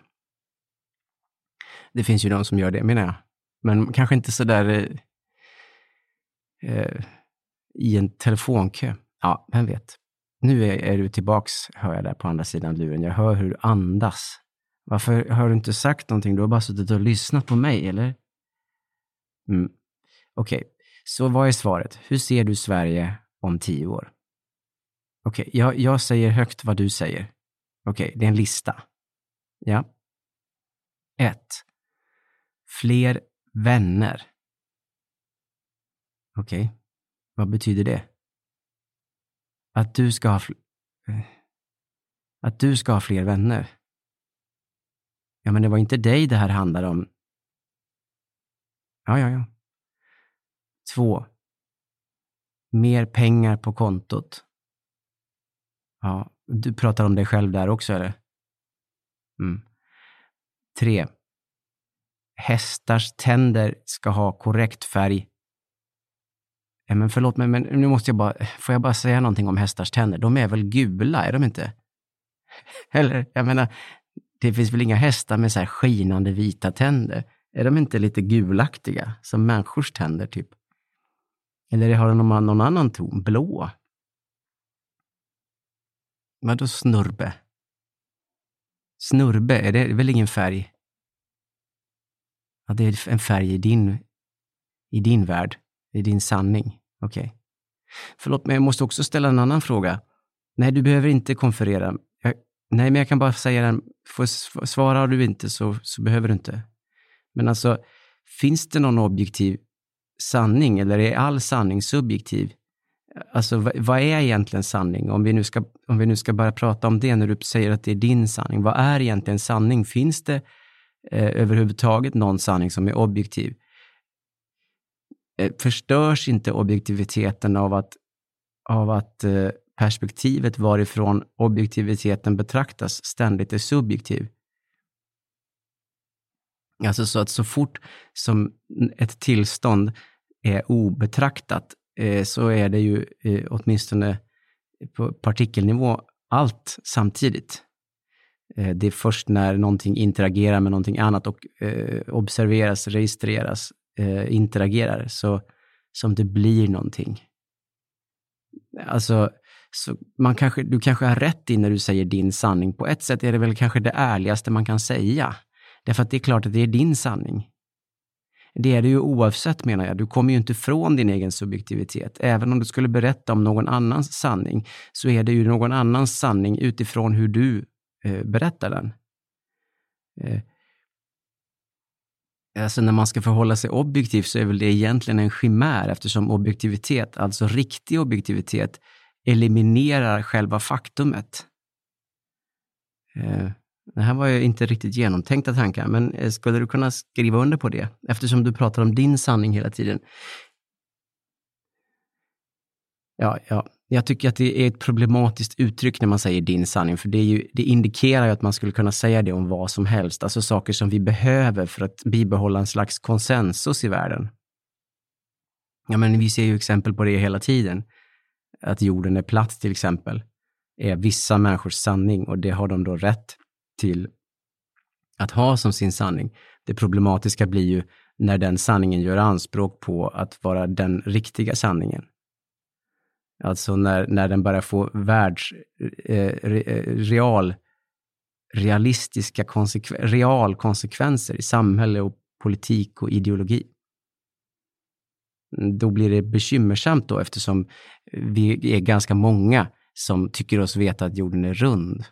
Det finns ju de som gör det, menar jag. Men kanske inte så där eh, eh, i en telefonkö. Ja, vem vet. Nu är, är du tillbaks, hör jag där på andra sidan luren. Jag hör hur du andas. Varför har du inte sagt någonting? Du har bara suttit och lyssnat på mig, eller? Mm. Okej, okay. Så vad är svaret? Hur ser du Sverige om tio år? Okej, okay. jag, jag säger högt vad du säger. Okej, okay. Det är en lista. Ja. Ett. Fler vänner. Okej. Okay. Vad betyder det? Att du ska ha fl- att du ska ha fler vänner. Ja, men det var inte dig det här handlar om. Ja, ja, ja. Två. Mer pengar på kontot. Ja, du pratar om dig själv där också, eller? Mm. Tre. Hästars tänder ska ha korrekt färg. Ja, men förlåt mig, men nu måste jag bara, får jag bara säga någonting om hästars tänder? De är väl gula, är de inte? Eller, jag menar, det finns väl inga hästar med så här skinande vita tänder? Är de inte lite gulaktiga, som människors tänder typ? Eller har de någon, någon annan ton, blå? Vad då snurbe? Snurbe, är det väl ingen färg? Ja, det är en färg i din, i din värld, i din sanning. Okej. Okay. Förlåt, men jag måste också ställa en annan fråga. Nej, du behöver inte konferera. Jag, nej, men jag kan bara säga den. Får svarar du inte så, så behöver du inte. Men alltså, finns det någon objektiv sanning eller är all sanning subjektiv? Alltså, vad, vad är egentligen sanning? Om vi, nu ska, om vi nu ska börja prata om det när du säger att det är din sanning. Vad är egentligen sanning? Finns det eh, överhuvudtaget någon sanning som är objektiv? Eh, förstörs inte objektiviteten av att, av att eh, perspektivet varifrån objektiviteten betraktas ständigt är subjektiv? Alltså så att så fort som ett tillstånd är obetraktat eh, så är det ju eh, åtminstone på partikelnivå allt samtidigt. Eh, det är först när någonting interagerar med någonting annat och eh, observeras, registreras, eh, interagerar så som det blir någonting. Alltså så man kanske, du kanske har rätt i när du säger din sanning. På ett sätt är det väl kanske det ärligaste man kan säga. Därför att det är klart att det är din sanning. Det är det ju oavsett, menar jag. Du kommer ju inte från din egen subjektivitet. Även om du skulle berätta om någon annans sanning så är det ju någon annans sanning utifrån hur du eh, berättar den. Eh, alltså när man ska förhålla sig objektivt så är väl det egentligen en chimär eftersom objektivitet, alltså riktig objektivitet, eliminerar själva faktumet. Eh, Det här var ju inte riktigt genomtänkta tankar, men skulle du kunna skriva under på det? Eftersom du pratar om din sanning hela tiden. Ja, ja. Jag tycker att det är ett problematiskt uttryck när man säger din sanning, för det, är ju, det indikerar ju att man skulle kunna säga det om vad som helst. Alltså saker som vi behöver för att bibehålla en slags konsensus i världen. Ja, men vi ser ju exempel på det hela tiden. Att jorden är platt till exempel är vissa människors sanning och det har de då rätt till att ha som sin sanning. Det problematiska blir ju när den sanningen gör anspråk på att vara den riktiga sanningen. Alltså när, när den börjar få världs eh, real realistiska konsekven, real konsekvenser i samhälle och politik och ideologi. Då blir det bekymmersamt då eftersom vi är ganska många som tycker oss veta att jorden är rund.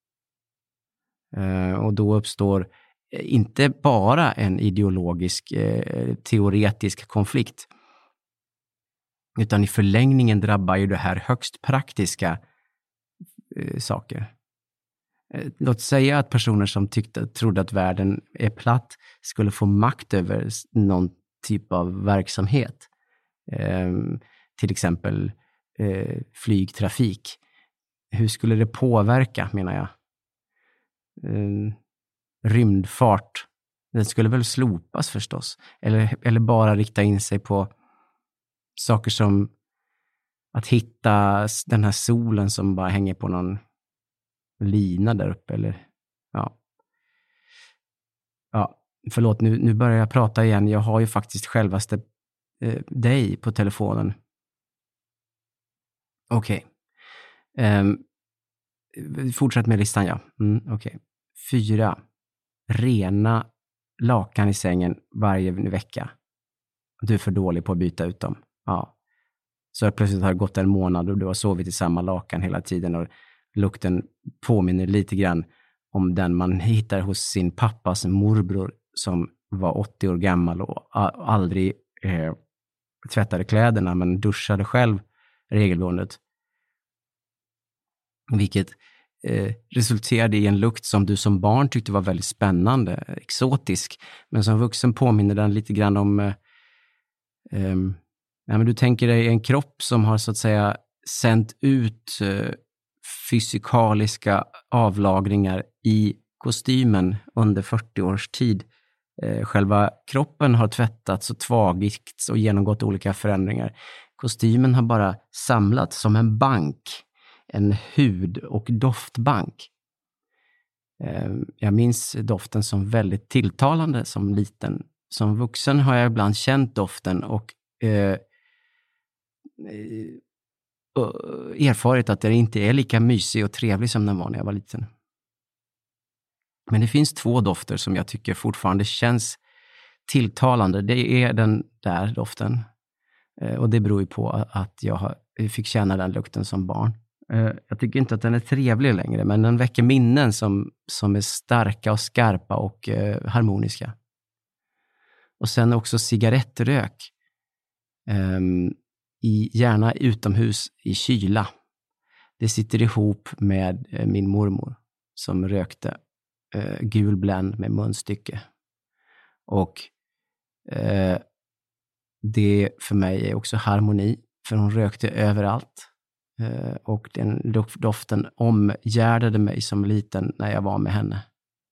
Uh, och då uppstår inte bara en ideologisk, eh, teoretisk konflikt. Utan i förlängningen drabbar ju det här högst praktiska eh, saker. Eh, låt säga att personer som tyckte, trodde att världen är platt skulle få makt över någon typ av verksamhet. Eh, till exempel eh, flygtrafik. Hur skulle det påverka, menar jag? Uh, rymdfart, den skulle väl slopas förstås, eller, eller bara rikta in sig på saker som att hitta den här solen som bara hänger på någon lina där uppe, eller ja ja, förlåt, nu, nu börjar jag prata igen. Jag har ju faktiskt självaste eh, dig på telefonen. Okej. Okay. Um, Fortsätt med listan, ja. Mm, okej. Okay. Fyra. Rena lakan i sängen varje vecka. Du är för dålig på att byta ut dem. Ja. Så plötsligt har det gått en månad och du har sovit i samma lakan hela tiden och lukten påminner lite grann om den man hittar hos sin pappas morbror som var åttio år gammal och aldrig eh, tvättade kläderna men duschade själv regelbundet. Vilket eh, resulterade i en lukt som du som barn tyckte var väldigt spännande, exotisk. Men som vuxen påminner den lite grann om... Eh, eh, ja, men du tänker dig en kropp som har så att säga sänt ut eh, fysikaliska avlagringar i kostymen under fyrtio års tid. Eh, själva kroppen har tvättats och tvagits och genomgått olika förändringar. Kostymen har bara samlats som en bank. En hud- och doftbank. Jag minns doften som väldigt tilltalande som liten. Som vuxen har jag ibland känt doften och eh, erfarit att det inte är lika mysig och trevlig som den var när jag var liten. Men det finns två dofter som jag tycker fortfarande känns tilltalande. Det är den där doften. Och det beror ju på att jag fick känna den lukten som barn. Uh, jag tycker inte att den är trevlig längre, men den väcker minnen som, som är starka och skarpa och uh, harmoniska. Och sen också cigarettrök. Um, i, gärna utomhus i kyla. Det sitter ihop med uh, min mormor som rökte uh, gul Blend med munstycke. Och uh, det för mig är också harmoni, för hon rökte överallt. Uh, och den doften omgärdade mig som liten när jag var med henne.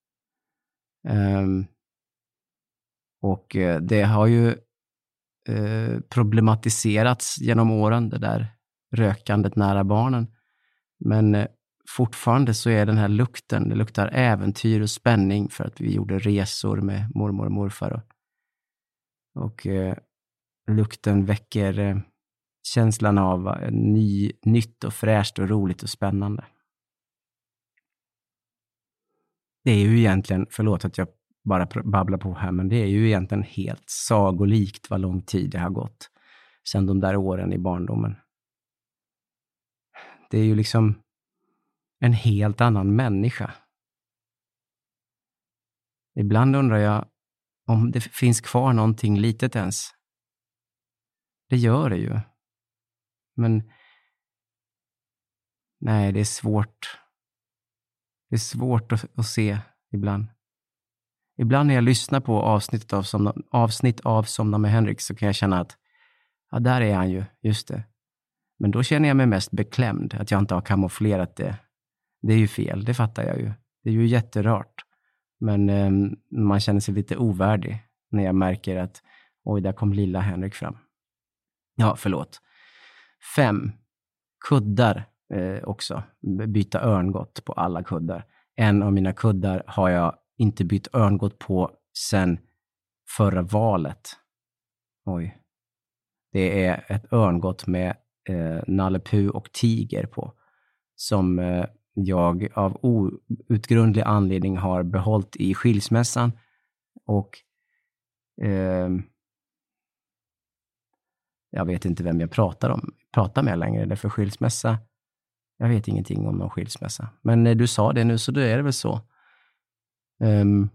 Um, och uh, det har ju uh, problematiserats genom åren, det där rökandet nära barnen. Men uh, fortfarande så är den här lukten, det luktar äventyr och spänning för att vi gjorde resor med mormor och morfar. Och, och uh, lukten väcker uh, känslan av uh, ny, nytt och fräscht och roligt och spännande. Det är ju egentligen, förlåt att jag bara babblar på här, men det är ju egentligen helt sagolikt vad lång tid det har gått sedan de där åren i barndomen. Det är ju liksom en helt annan människa. Ibland undrar jag om det finns kvar någonting litet ens. Det gör det ju. Men nej, det är svårt. Det är svårt att, att se ibland. Ibland när jag lyssnar på avsnitt av, Somna, avsnitt av Somna med Henrik så kan jag känna att ja, där är han ju, just det. Men då känner jag mig mest beklämd att jag inte har kamouflerat det. Det är ju fel, det fattar jag ju. Det är ju jätterart. Men eh, man känner sig lite ovärdig när jag märker att oj, där kom lilla Henrik fram. Ja, förlåt. Fem. Kuddar eh, också. Byta örngott på alla kuddar. En av mina kuddar har jag inte bytt örngott på sedan förra valet. Oj. Det är ett örngott med eh, Nalle Puh och Tiger på. Som eh, jag av outgrundlig anledning har behållit i skilsmässan. Och eh, jag vet inte vem jag pratar om. Pratar med längre. Det är för skilsmässa. Jag vet ingenting om någon skilsmässa. Men eh, du sa det nu, så då är det väl så. Um,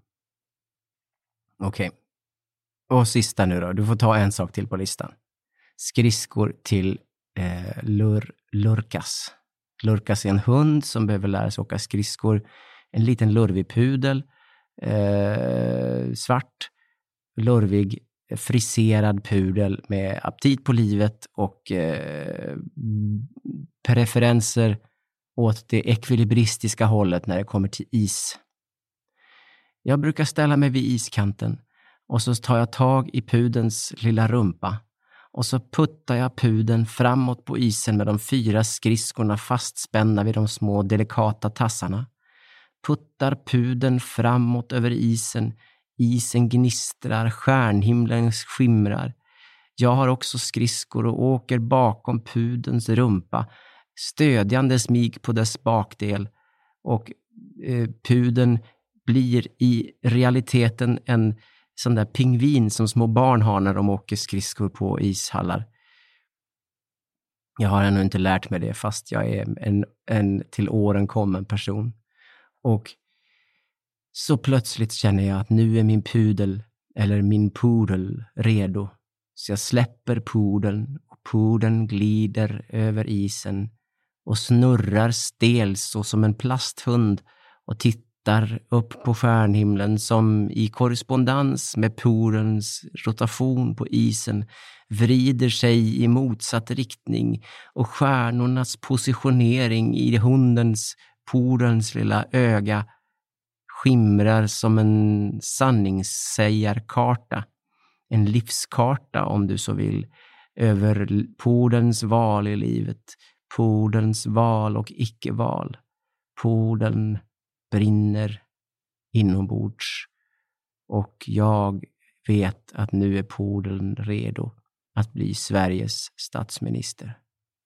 Okej. Okay. Och sista nu då. Du får ta en sak till på listan. Skridskor till eh, lur, Lurkas. Lurkas är en hund som behöver lära sig åka skridskor. En liten lurvig pudel. Eh, svart. Lurvig. Friserad pudel med aptit på livet och eh, preferenser åt det ekvilibristiska hållet när det kommer till is. Jag brukar ställa mig vid iskanten och så tar jag tag i pudens lilla rumpa och så puttar jag puden framåt på isen med de fyra skridskorna fastspända vid de små delikata tassarna. Puttar puden framåt över isen. Isen gnistrar, stjärnhimlen skimrar. Jag har också skridskor och åker bakom pudens rumpa, stödjande smig på dess bakdel. Och eh, puden blir i realiteten en sån där pingvin som små barn har när de åker skridskor på ishallar. Jag har ännu inte lärt mig det, fast jag är en, en till åren kommen person. Och så plötsligt känner jag att nu är min pudel, eller min pudel, redo. Så jag släpper pudeln och pudeln glider över isen och snurrar stel så som en plasthund och tittar upp på stjärnhimlen som i korrespondens med pudelns rotation på isen vrider sig i motsatt riktning och stjärnornas positionering i hundens, pudelns lilla öga skimrar som en sanningssägarkarta, en livskarta om du så vill, över pudelns val i livet, pudelns val och icke-val. Pudeln brinner inombords och jag vet att nu är pudeln redo att bli Sveriges statsminister.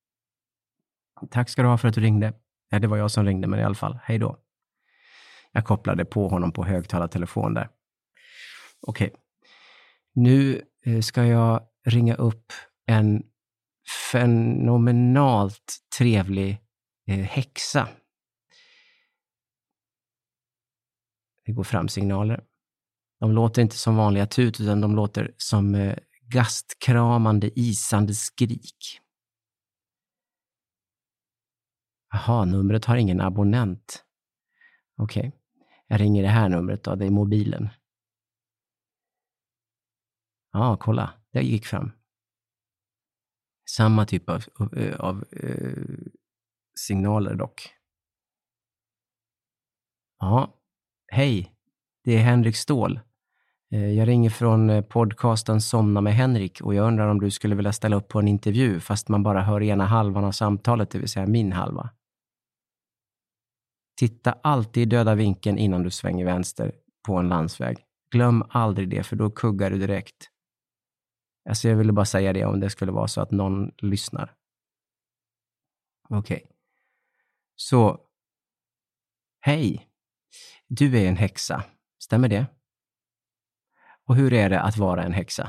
Tack ska du ha för att du ringde. Ja, det var jag som ringde, men i alla fall, hej då. Jag kopplade på honom på högtalartelefon där. Okej. Okay. Nu ska jag ringa upp en fenomenalt trevlig Eh, häxa. Det går fram signaler. De låter inte som vanliga tut, utan de låter som eh, gastkramande, isande skrik. Jaha, numret har ingen abonnent. Okej, okay. Jag ringer det här numret då, det är mobilen. Ja, kolla, det gick fram. Samma typ av, av, av uh, signaler dock. Ja, hej, det är Henrik Ståhl. Uh, jag ringer från podcasten Somna med Henrik och jag undrar om du skulle vilja ställa upp på en intervju fast man bara hör ena halvan av samtalet, det vill säga min halva. Titta alltid i döda vinkeln innan du svänger vänster på en landsväg. Glöm aldrig det, för då kuggar du direkt. Alltså jag ville bara säga det om det skulle vara så att någon lyssnar. Okej. Okay. Så, hej. Du är en häxa. Stämmer det? Och hur är det att vara en häxa?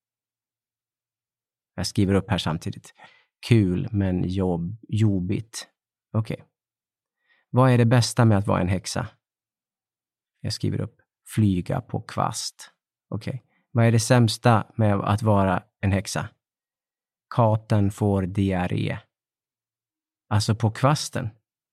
Jag skriver upp här samtidigt. Kul, men jobb, jobbigt. Okej. Okay. Vad är det bästa med att vara en häxa? Jag skriver upp. Flyga på kvast. Okej. Okay. Vad är det sämsta med att vara en häxa? Katten får diarré. Alltså på kvasten.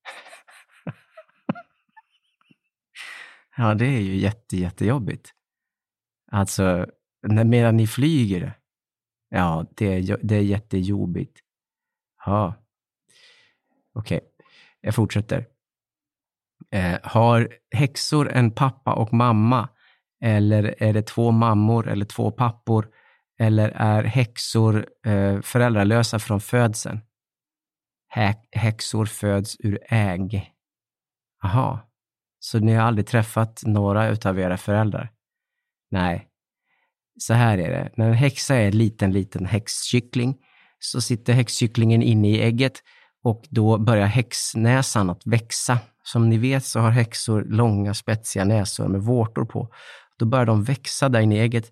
Ja, det är ju jätte, jättejobbigt. Alltså, när, medan ni flyger. Ja, det är, det är jättejobbigt. Ja. Okej, okay. Jag fortsätter. Eh, har häxor en pappa och mamma? Eller är det två mammor eller två pappor? Eller är häxor eh, föräldralösa från födseln? Hä- häxor föds ur ägg. Aha. Så ni har aldrig träffat några utav era föräldrar? Nej. Så här är det. När en häxa är en liten, liten häxkyckling så sitter häxkycklingen inne i ägget och då börjar häxnäsan att växa. Som ni vet så har häxor långa spetsiga näsor med vårtor på. Då börjar de växa där inne i ägget.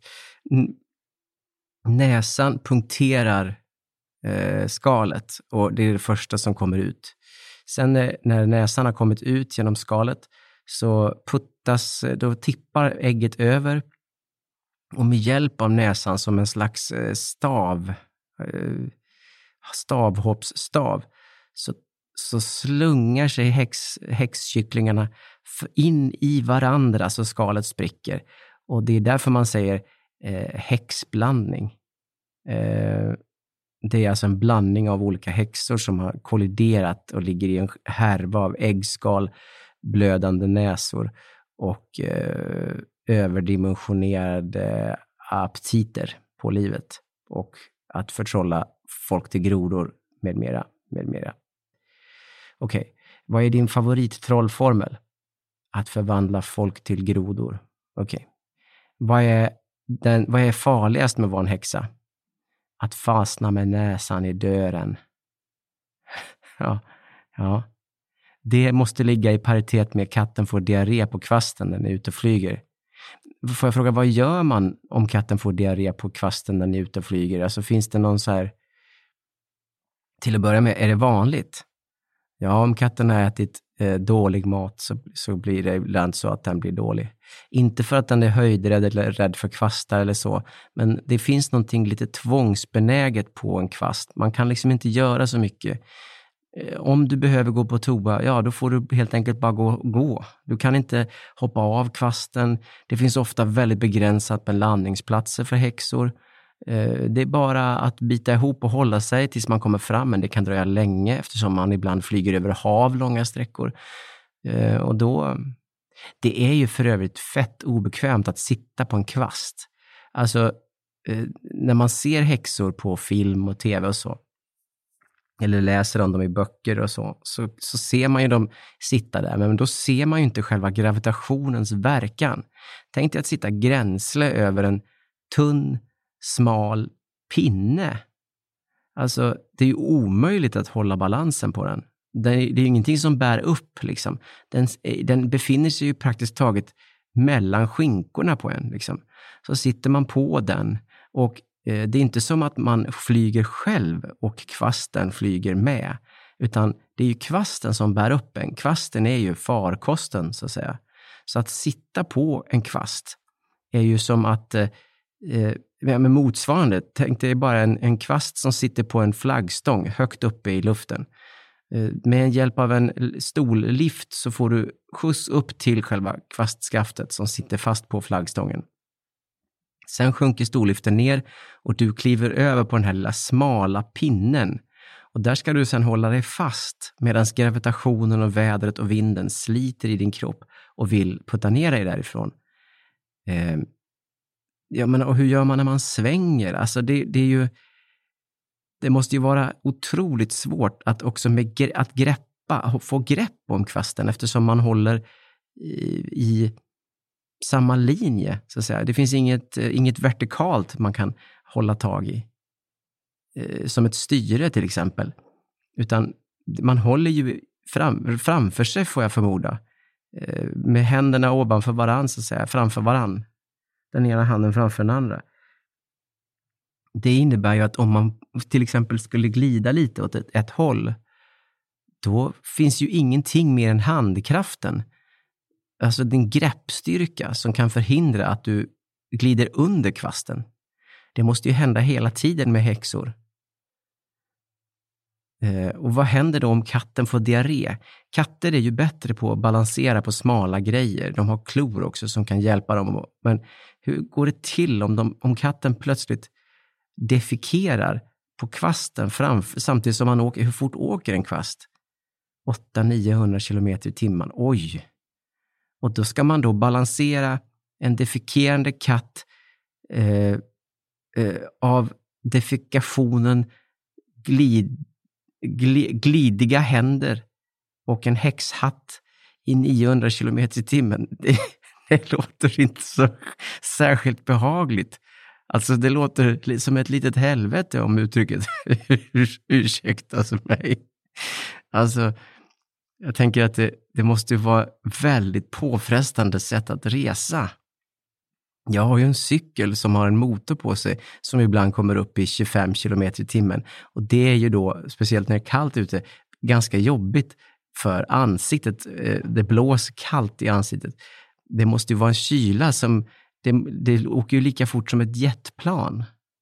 Näsan punkterar eh, skalet och det är det första som kommer ut. Sen när, när näsan har kommit ut genom skalet så puttas, då tippar ägget över och med hjälp av näsan som en slags eh, stav, eh, stavhoppsstav så så slungar sig häx, häxkycklingarna in i varandra så skalet spricker. Och det är därför man säger eh, häxblandning. Eh, det är alltså en blandning av olika häxor som har kolliderat och ligger i en härva av äggskal, blödande näsor och eh, överdimensionerade aptiter på livet. Och att förtrolla folk till grodor med mera, med mera. Okej, okay. Vad är din favorittrollformel? Att förvandla folk till grodor. Okej. Okay. Vad är den, vad är farligast med att vara en häxa? Att fastna med näsan i dörren. ja, ja. Det måste ligga i paritet med katten får diarré på kvasten när den är ute och flyger. Får jag fråga, vad gör man om katten får diarré på kvasten när den är ute och flyger? Alltså finns det någon så här... Till att börja med, är det vanligt? Ja, om katten har ätit eh, dålig mat så, så blir det ibland så att den blir dålig. Inte för att den är höjdrädd eller rädd för kvastar eller så. Men det finns någonting lite tvångsbenäget på en kvast. Man kan liksom inte göra så mycket. Eh, om du behöver gå på toa, ja då får du helt enkelt bara gå. gå. Du kan inte hoppa av kvasten. Det finns ofta väldigt begränsat med landningsplatser för häxor. Det är bara att bita ihop och hålla sig tills man kommer fram, men det kan dröja länge eftersom man ibland flyger över hav långa sträckor. Och då, det är ju för övrigt fett obekvämt att sitta på en kvast. Alltså när man ser häxor på film och tv och så, eller läser om dem i böcker och så, så, så ser man ju dem sitta där, men då ser man ju inte själva gravitationens verkan. Tänk dig att sitta gränsle över en tunn smal pinne. Alltså, det är ju omöjligt att hålla balansen på den. Det är, det är ju ingenting som bär upp liksom. Den, den befinner sig ju praktiskt taget mellan skinkorna på en liksom. Så sitter man på den och eh, det är inte som att man flyger själv och kvasten flyger med. Utan det är ju kvasten som bär upp en. Kvasten är ju farkosten så att säga. Så att sitta på en kvast är ju som att, eh, med motsvarande, tänk dig bara en, en kvast som sitter på en flaggstång högt uppe i luften. Eh, med hjälp av en stollift så får du skjuts upp till själva kvastskaftet som sitter fast på flaggstången. Sen sjunker stolliften ner och du kliver över på den här lilla smala pinnen. Och där ska du sen hålla dig fast medan gravitationen och vädret och vinden sliter i din kropp och vill putta ner dig därifrån. Eh, ja, men, och hur gör man när man svänger? Alltså det, det är ju, det måste ju vara otroligt svårt att också med, att greppa, få grepp om kvasten eftersom man håller i, i samma linje så att säga. Det finns inget, inget vertikalt man kan hålla tag i. Som ett styre till exempel. Utan man håller ju fram, framför sig får jag förmoda. Med händerna ovanför varann så att säga, framför varann. Den ena handen framför den andra. Det innebär ju att om man till exempel skulle glida lite åt ett, ett håll, då finns ju ingenting mer än handkraften. Alltså din greppstyrka som kan förhindra att du glider under kvasten. Det måste ju hända hela tiden med häxor. Eh, och vad händer då om katten får diarré? Katter är ju bättre på att balansera på smala grejer. De har klor också som kan hjälpa dem. Men hur går det till om, de, om katten plötsligt defekerar på kvasten framför, samtidigt som man åker? Hur fort åker en kvast? åtta till niohundra kilometer i timmen. Oj! Och då ska man då balansera en defekerande katt eh, eh, av defekationen glid, glid, glidiga händer och en häxhatt i niohundra kilometer i timmen. Det, det låter inte så särskilt behagligt. Alltså det låter som ett litet helvete om uttrycket ursäktas mig. Alltså jag tänker att det, det måste vara väldigt påfrestande sätt att resa. Jag har ju en cykel som har en motor på sig som ibland kommer upp i tjugofem kilometer i timmen. Och det är ju då, speciellt när det är kallt ute, ganska jobbigt för ansiktet. Det blåser kallt i ansiktet. Det måste ju vara en kyla som, det, det åker ju lika fort som ett jetplan.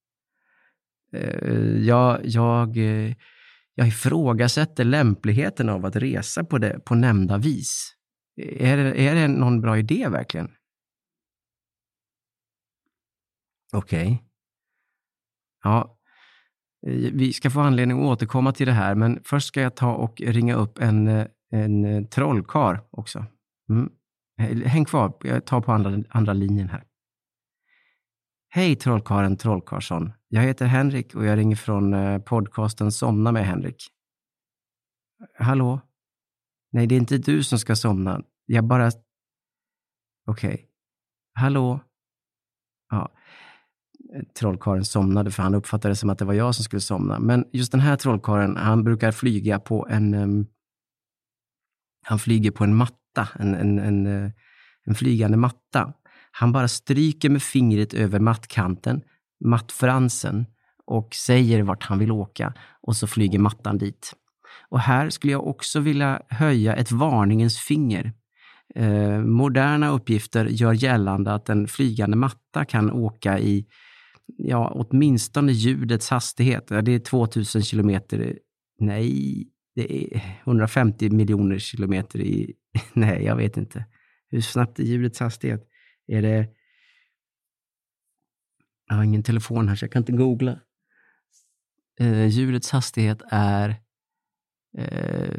Jag... jag Jag ifrågasätter lämpligheten av att resa på, det, på nämnda vis. Är det, är det någon bra idé verkligen? Okej. Okay. Ja, vi ska få anledning att återkomma till det här. Men först ska jag ta och ringa upp en, en trollkarl också. Mm. Häng kvar, jag tar på andra, andra linjen här. Hej trollkaren Trollkarlsson. Jag heter Henrik och jag ringer från podcasten Somna med Henrik. Hallå? Nej, det är inte du som ska somna. Jag bara... Okej. Okay. Hallå? Ja. Trollkaren somnade för han uppfattade det som att det var jag som skulle somna. Men just den här trollkaren, han brukar flyga på en... Um, han flyger på en matta. En, en, en, en flygande matta. Han bara stryker med fingret över mattkanten, mattfransen och säger vart han vill åka och så flyger mattan dit. Och här skulle jag också vilja höja ett varningens finger. Eh, moderna uppgifter gör gällande att en flygande matta kan åka i ja, åtminstone ljudets hastighet. Det är tvåtusen kilometer, nej, det är hundrafemtio miljoner kilometer i, nej jag vet inte. Hur snabbt är ljudets hastighet? Är det... Jag har ingen telefon här så jag kan inte googla. Eh, ljudets hastighet är eh,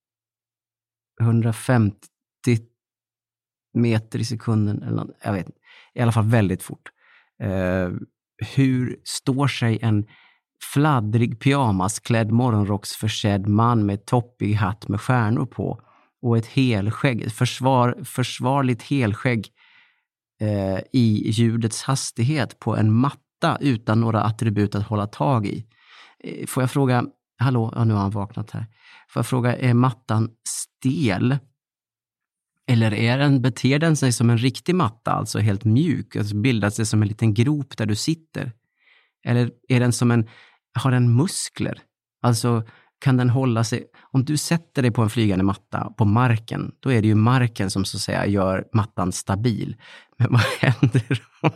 hundrafemtio meter i sekunden. Eller, jag vet inte. I alla fall väldigt fort. Eh, hur står sig en fladdrig pyjamasklädd morgonrocksförsedd man med toppig hatt med stjärnor på och ett helskägg, ett försvar, försvarligt helskägg eh, i ljudets hastighet på en matta utan några attribut att hålla tag i. Eh, får jag fråga, hallå, ja, nu har han vaknat här. Får jag fråga, är mattan stel? Eller är den, beter den sig som en riktig matta, alltså helt mjuk, alltså bildas det som en liten grop där du sitter? Eller är den som en, har den muskler? Alltså kan den hålla sig... Om du sätter dig på en flygande matta på marken, då är det ju marken som så att säga gör mattan stabil. Men vad händer om...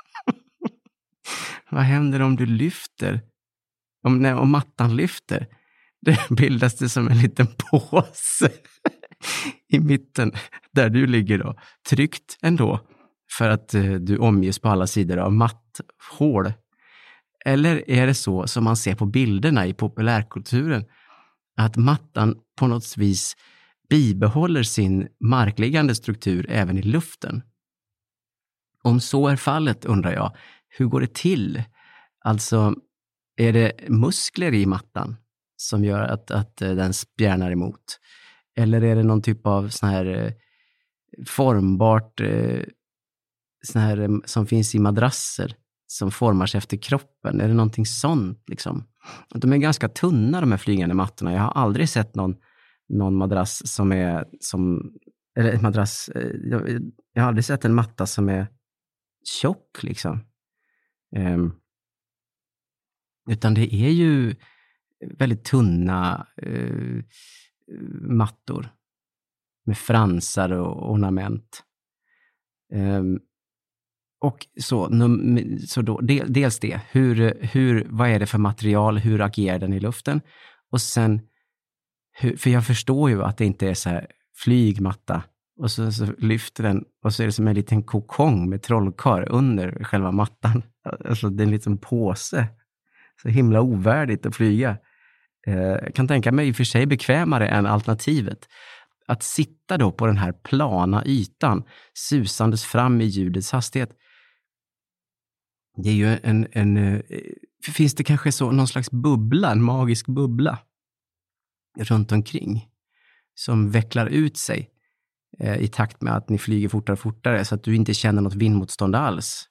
vad händer om du lyfter? Om, när, om mattan lyfter, det bildas det som en liten påse i mitten där du ligger då. Tryckt ändå för att eh, du omges på alla sidor av matthål. Eller är det så som man ser på bilderna i populärkulturen, att mattan på något vis bibehåller sin markliggande struktur även i luften? Om så är fallet undrar jag, hur går det till? Alltså, är det muskler i mattan som gör att, att den spjärnar emot? Eller är det någon typ av sån här eh, formbart eh, sån här eh, som finns i madrasser som formar sig efter kroppen? Är det någonting sånt liksom? De är ganska tunna de här flygande mattorna. Jag har aldrig sett någon, någon madrass som är som, eller en madrass, eh, jag, jag har aldrig sett en matta som är tjock liksom. Um, utan det är ju väldigt tunna uh, mattor med fransar och ornament. Um, och så, num, så då, del, dels det, hur, hur, vad är det för material, hur agerar den i luften? Och sen, hur, för jag förstår ju att det inte är så här flygmatta och så, så lyfter den och så är det som en liten kokong med trollkarl under själva mattan. Alltså det är en liten påse. Så himla ovärdigt att flyga. Jag kan tänka mig i och för sig bekvämare än alternativet. Att sitta då på den här plana ytan, susandes fram i ljudets hastighet. Det är ju en, en finns det kanske så någon slags bubbla, en magisk bubbla runt omkring som vecklar ut sig eh, i takt med att ni flyger fortare och fortare så att du inte känner något vindmotstånd alls.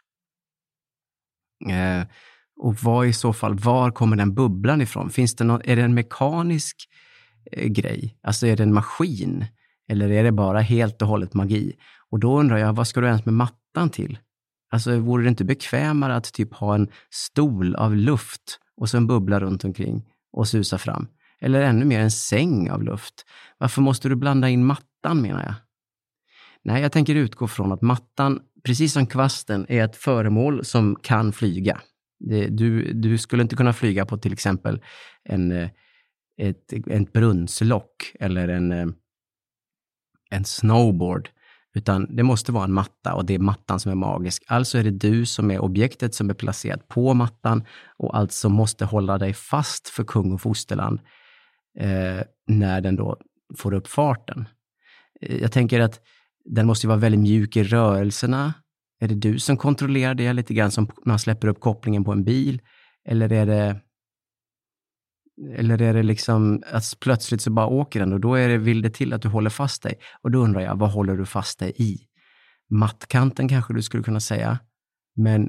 Eh, och vad i så fall, var kommer den bubblan ifrån? Finns det någon, är det en mekanisk eh, grej? Alltså är det en maskin? Eller är det bara helt och hållet magi? Och då undrar jag, vad ska du ens med mattan till? Alltså vore det inte bekvämare att typ ha en stol av luft och så en bubbla runt omkring och susa fram? Eller ännu mer en säng av luft? Varför måste du blanda in mattan menar jag? Nej, jag tänker utgå från att mattan, precis som kvasten, är ett föremål som kan flyga. Det, du, du skulle inte kunna flyga på till exempel en, ett, ett brunnslock eller en, en snowboard. Utan det måste vara en matta och det är mattan som är magisk. Alltså är det du som är objektet som är placerat på mattan och alltså måste hålla dig fast för kung och fosterland eh, när den då får upp farten. Jag tänker att den måste vara väldigt mjuk i rörelserna. Är det du som kontrollerar det lite grann som när man släpper upp kopplingen på en bil? Eller är det eller är det liksom att plötsligt så bara åker den och då är det, vill det till att du håller fast dig. Och då undrar jag, vad håller du fast dig i? Mattkanten kanske du skulle kunna säga. Men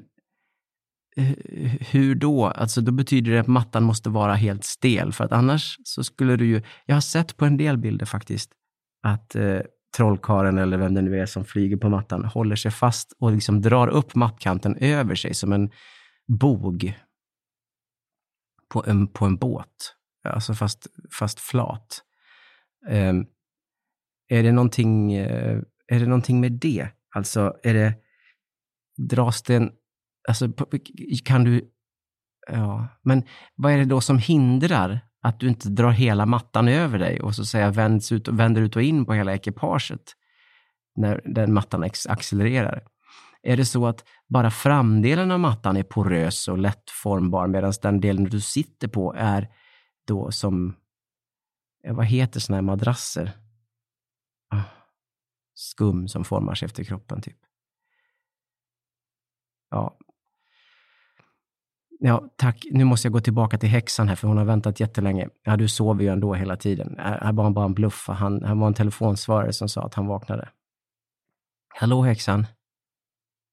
hur då? Alltså då betyder det att mattan måste vara helt stel. För att annars så skulle du ju, jag har sett på en del bilder faktiskt att eh, trollkaren eller vem det nu är som flyger på mattan håller sig fast och liksom drar upp mattkanten över sig som en bog på en, på en båt. Alltså fast, fast flat. Um, är det någonting uh, är det någonting med det? Alltså är det dras det en, alltså kan du ja, men vad är det då som hindrar att du inte drar hela mattan över dig och så säga vänds ut och vänder ut och in på hela ekipaget när den mattan ex- accelererar? Är det så att bara framdelen av mattan är porös och lättformbar medan den delen du sitter på är då som, vad heter såna här madrasser? Ah, skum som formar sig efter kroppen typ. Ja. Ja, tack. Nu måste jag gå tillbaka till häxan här för hon har väntat jättelänge. Ja, du sover ju ändå hela tiden. Här var han bara en bluff. Han, han var en telefonsvarare som sa att han vaknade. Hallå häxan?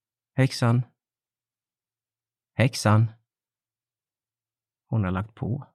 Häxan? Häxan? Hon har lagt på.